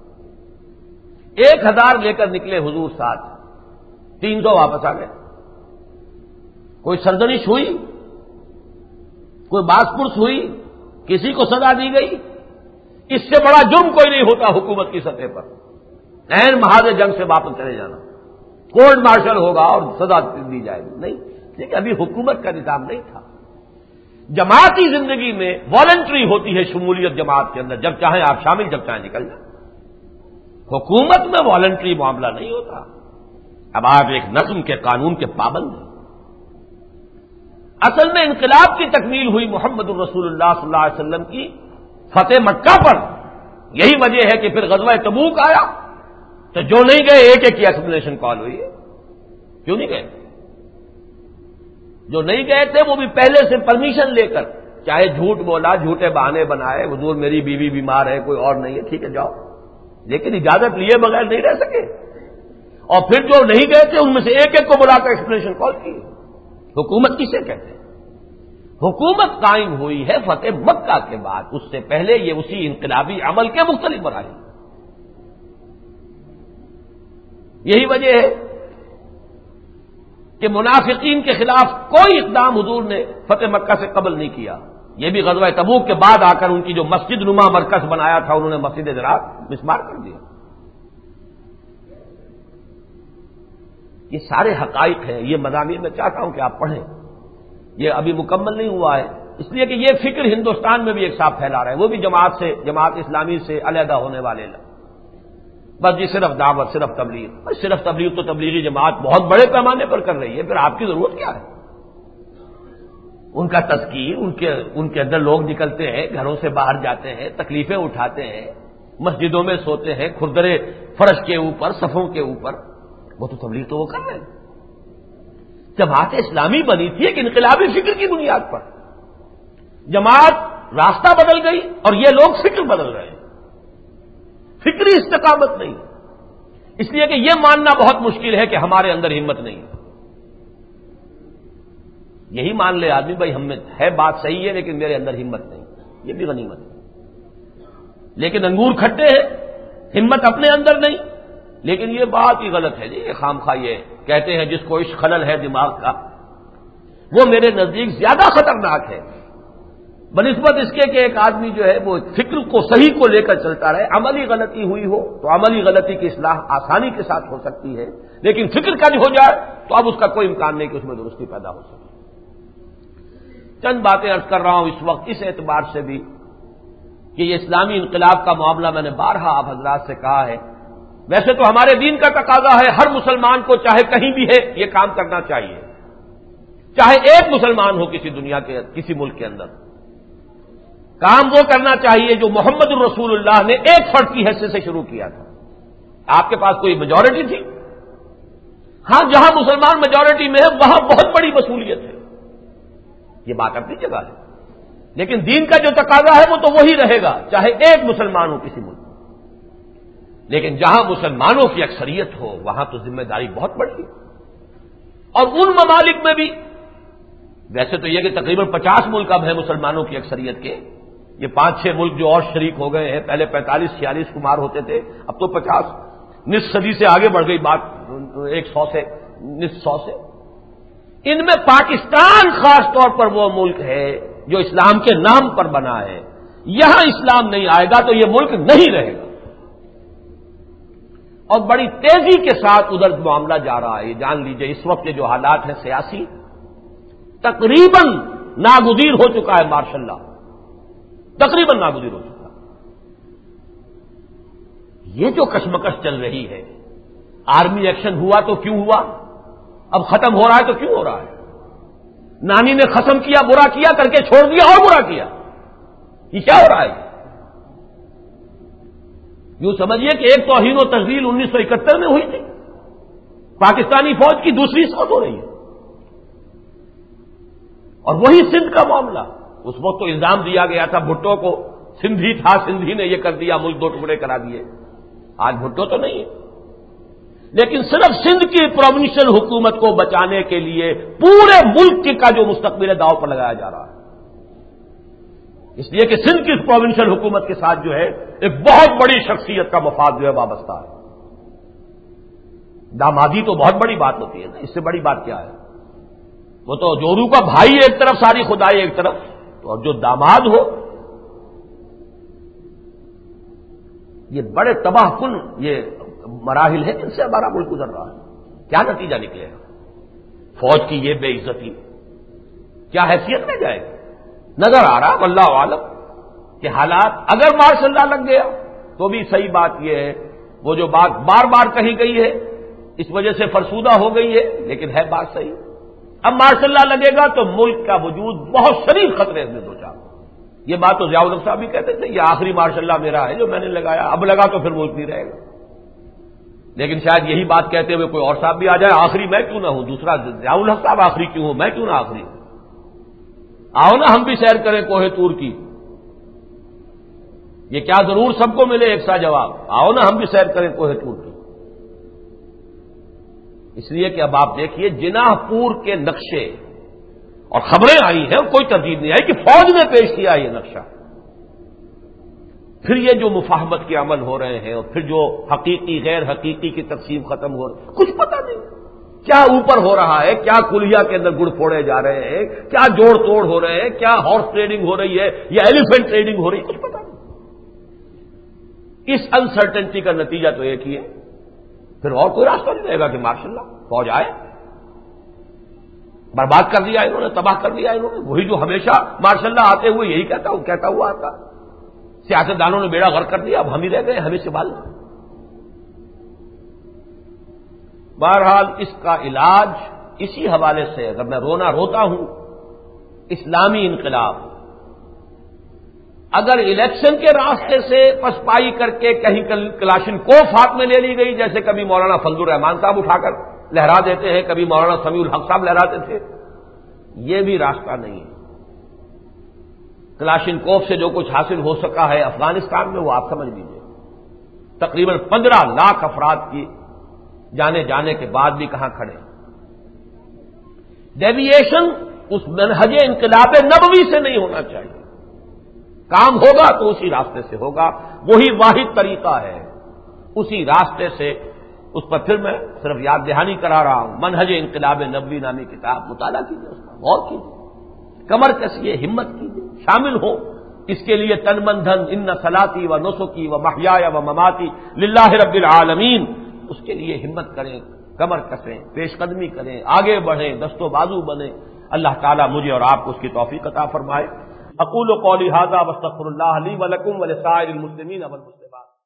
1000 لے کر نکلے حضور ساتھ, 300 واپس آ گئے. کوئی سرزنش ہوئی, کوئی باس پرس ہوئی, کسی کو سزا دی گئی؟ اس سے بڑا جرم کوئی نہیں ہوتا حکومت کی سطح پر, عین محاذ جنگ سے واپس چلے جانا, کورٹ مارشل ہوگا اور سزا دی جائے گی. نہیں, لیکن ابھی حکومت کا نظام نہیں تھا. جماعتی زندگی میں والنٹری ہوتی ہے شمولیت جماعت کے اندر, جب چاہیں آپ شامل, جب چاہیں نکل جائیں. حکومت میں والنٹری معاملہ نہیں ہوتا. اب آپ ایک نظم کے قانون کے پابند ہیں. اصل میں انقلاب کی تکمیل ہوئی محمد الرسول اللہ صلی اللہ علیہ وسلم کی فتح مکہ پر, یہی وجہ ہے کہ پھر غزوہ تبوک آیا تو جو نہیں گئے ایک ایک کی ایکسپلینیشن کال ہوئی ہے. کیوں نہیں گئے؟ جو نہیں گئے تھے وہ بھی پہلے سے پرمیشن لے کر، چاہے جھوٹ بولا، جھوٹے بہانے بنائے، حضور میری بیوی بیمار ہے، کوئی اور نہیں ہے، ٹھیک ہے جاؤ، لیکن اجازت لیے بغیر نہیں رہ سکے. اور پھر جو نہیں گئے تھے ان میں سے ایک ایک کو بلا کر ایکسپلینیشن کال کی. حکومت کسے کہتے ہیں؟ حکومت قائم ہوئی ہے فتح مکہ کے بعد، اس سے پہلے یہ اسی انقلابی عمل کے مختلف مراحل. یہی وجہ ہے کہ منافقین کے خلاف کوئی اقدام حضور نے فتح مکہ سے قبل نہیں کیا. یہ بھی غزوہ تبوک کے بعد آ کر ان کی جو مسجد نما مرکز بنایا تھا انہوں نے مسجد ضرار مسمار کر دیا. یہ سارے حقائق ہیں، یہ مضامین میں چاہتا ہوں کہ آپ پڑھیں. یہ ابھی مکمل نہیں ہوا ہے، اس لیے کہ یہ فکر ہندوستان میں بھی ایک ساتھ پھیلا رہا ہے. وہ بھی جماعت اسلامی سے علیحدہ ہونے والے لوگ، بس یہ صرف دعوت، صرف تبلیغ. صرف تبلیغ تو تبلیغی جماعت بہت بڑے پیمانے پر کر رہی ہے، پھر آپ کی ضرورت کیا ہے؟ ان کا تذکیر، ان کے اندر لوگ نکلتے ہیں، گھروں سے باہر جاتے ہیں، تکلیفیں اٹھاتے ہیں، مسجدوں میں سوتے ہیں کھردرے فرش کے اوپر، صفوں کے اوپر. وہ تو تبلیغ تو وہ کر رہے ہیں. جماعت اسلامی بنی تھی ایک انقلابی فکر کی بنیاد پر. جماعت راستہ بدل گئی اور یہ لوگ فکر بدل رہے ہیں. فکری استقامت نہیں، اس لیے کہ یہ ماننا بہت مشکل ہے کہ ہمارے اندر ہمت نہیں. یہی مان لے آدمی بھائی ہم میں ہے بات صحیح ہے لیکن میرے اندر ہمت نہیں، یہ بھی غنیمت ہے. لیکن انگور کھٹے ہیں، ہمت اپنے اندر نہیں. لیکن یہ بات ہی غلط ہے جی. یہ خامخواہ یہ کہتے ہیں جس کو عشق خلل ہے دماغ کا، وہ میرے نزدیک زیادہ خطرناک ہے بنسبت اس کے کہ ایک آدمی جو ہے وہ فکر کو صحیح کو لے کر چلتا رہے. عملی غلطی ہوئی ہو تو عملی غلطی کی اصلاح آسانی کے ساتھ ہو سکتی ہے، لیکن فکر کا ہو جائے تو اب اس کا کوئی امکان نہیں کہ اس میں درستی پیدا ہو سکے. چند باتیں عرض کر رہا ہوں اس وقت اس اعتبار سے بھی کہ یہ اسلامی انقلاب کا معاملہ میں نے بارہا آپ حضرات سے کہا ہے. ویسے تو ہمارے دین کا تقاضا ہے ہر مسلمان کو چاہے کہیں بھی ہے یہ کام کرنا چاہیے، چاہے ایک مسلمان ہو کسی دنیا کے کسی ملک کے اندر. کام وہ کرنا چاہیے جو محمد الرسول اللہ نے ایک فرد کی حیثیت سے شروع کیا تھا. آپ کے پاس کوئی میجورٹی تھی؟ ہاں، جہاں مسلمان میجورٹی میں ہے وہاں بہت بڑی مصولیت ہے، یہ بات اپنی جگہ ہے. لیکن دین کا جو تقاضا ہے وہ تو وہی رہے گا چاہے ایک مسلمان ہو کسی ملک میں. لیکن جہاں مسلمانوں کی اکثریت ہو وہاں تو ذمہ داری بہت بڑی ہے. اور ان ممالک میں بھی ویسے تو یہ کہ تقریباً 50 ملک اب ہیں مسلمانوں کی اکثریت کے. یہ 5-6 ملک جو اور شریک ہو گئے ہیں، پہلے 45-46 شمار ہوتے تھے، اب تو 50، نصف صدی سے آگے بڑھ گئی بات، 100 سے نصف 100 سے. ان میں پاکستان خاص طور پر وہ ملک ہے جو اسلام کے نام پر بنا ہے. یہاں اسلام نہیں آئے گا تو یہ ملک نہیں رہے گا. اور بڑی تیزی کے ساتھ ادھر معاملہ جا رہا ہے. یہ جان لیجئے اس وقت کے جو حالات ہیں سیاسی، تقریباً ناگزیر ہو چکا ہے مارشل لا، تقریباً ناگزیر ہو چکا. یہ جو کشمکش چل رہی ہے، آرمی ایکشن ہوا تو کیوں ہوا، اب ختم ہو رہا ہے تو کیوں ہو رہا ہے. نانی نے ختم کیا، برا کیا کر کے چھوڑ دیا اور برا کیا. یہ کیا ہو رہا ہے؟ یوں سمجھیے کہ ایک توہین و تذلیل 1971 میں ہوئی تھی، پاکستانی فوج کی دوسری سوچ ہو رہی ہے. اور وہی سندھ کا معاملہ، اس وقت تو الزام دیا گیا تھا بھٹو کو، سندھی تھا، سندھی نے یہ کر دیا، ملک 2 ٹکڑے کرا دیے. آج بھٹو تو نہیں ہے، لیکن صرف سندھ کی پروونشل حکومت کو بچانے کے لیے پورے ملک کا جو مستقبل ہے داؤ پر لگایا جا رہا ہے. اس لیے کہ سندھ کی پروونشل حکومت کے ساتھ جو ہے ایک بہت بڑی شخصیت کا مفاد جو ہے وابستہ ہے. دامادی تو بہت بڑی بات ہوتی ہے نا، اس سے بڑی بات کیا ہے؟ وہ تو جورو کا بھائی ایک طرف، ساری خدائی ایک طرف، اور جو داماد ہو، یہ بڑے تباہ کن یہ مراحل ہیں جن سے ہمارا ملک گزر رہا ہے. کیا نتیجہ نکلے گا؟ فوج کی یہ بے عزتی کیا حیثیت میں جائے گی؟ نظر آ رہا واللہ عالم کہ حالات اگر مارشل لا لگ گیا تو بھی صحیح بات یہ ہے، وہ جو بات بار بار کہی گئی ہے اس وجہ سے فرسودہ ہو گئی ہے، لیکن ہے بات صحیح. اب مارشل لا لگے گا تو ملک کا وجود بہت شدید خطرے میں دو چار. یہ بات تو ضیاء الحق صاحب بھی کہتے تھے، یہ آخری مارشاء اللہ میرا ہے جو میں نے لگایا، اب لگا تو پھر ملک نہیں رہے گا. لیکن شاید یہی بات کہتے ہوئے کوئی اور صاحب بھی آ جائے، آخری میں کیوں نہ ہوں، دوسرا ضیاء الحق صاحب آخری کیوں ہوں، میں کیوں نہ آخری ہوں. آؤ نا ہم بھی سیر کریں کوہ طور کی. یہ کیا ضرور سب کو ملے ایک سا جواب، آؤ نا ہم بھی سیر کریں کوہ طور کی. اس لیے کہ اب آپ دیکھیے جناح پور کے نقشے اور خبریں آئی ہیں، کوئی تردید نہیں آئی کہ فوج نے پیش کیا یہ نقشہ. پھر یہ جو مفاہمت کے عمل ہو رہے ہیں اور پھر جو حقیقی غیر حقیقی کی تقسیم ختم ہو رہی، کچھ پتہ نہیں کیا اوپر ہو رہا ہے، کیا کلیا کے اندر گڑ پھوڑے جا رہے ہیں، کیا جوڑ توڑ ہو رہے ہیں، کیا ہارس ٹریڈنگ ہو رہی ہے یا ایلیفینٹ ٹریڈنگ ہو رہی ہے، کچھ پتہ نہیں. اس انسرٹنٹی کا نتیجہ تو ایک ہی ہے، پھر اور کوئی راستہ نہیں رہے گا کہ ماشاء اللہ فوج آئے. برباد کر دیا انہوں نے، تباہ کر دیا انہوں نے، وہی جو ہمیشہ ماشاء اللہ آتے ہوئے یہی کہتا ہوا آتا. سیاستدانوں نے بیڑا غرق کر دیا، اب ہم ہی رہ گئے، ہمیں سنبھال. بہرحال اس کا علاج اسی حوالے سے اگر میں روتا ہوں، اسلامی انقلاب اگر الیکشن کے راستے سے پسپائی کر کے کہیں کلاشن کوف ہاتھ میں لے لی گئی، جیسے کبھی مولانا فضل الرحمان صاحب اٹھا کر لہرا دیتے ہیں، کبھی مولانا سمیع الحق صاحب لہراتے تھے، یہ بھی راستہ نہیں ہے. کلاشن کوف سے جو کچھ حاصل ہو سکا ہے افغانستان میں وہ آپ سمجھ لیجیے. تقریباً 15 لاکھ افراد کی جانے کے بعد بھی کہاں کھڑے. ڈیویشن اس منہج انقلاب نبوی سے نہیں ہونا چاہیے. کام ہوگا تو اسی راستے سے ہوگا، وہی واحد طریقہ ہے، اسی راستے سے. اس پر پھر میں صرف یاد دہانی کرا رہا ہوں، منہج انقلاب نبوی نامی کتاب مطالعہ کیجیے، اس پر غور کیجیے، کمر کسیے، ہمت کیجیے، شامل ہو. اس کے لیے تن من دھن، ان صلاتی و نسکی و محیای و مماتی للہ رب العالمین، اس کے لیے ہمت کریں، کمر کسیں، پیش قدمی کریں، آگے بڑھیں، دست و بازو بنیں. اللہ تعالیٰ مجھے اور آپ کو اس کی توفیق عطا فرمائے. اقول قولی ھذا واستغفر اللہ لی ولکم ولسائر المسلمین والمسلمات.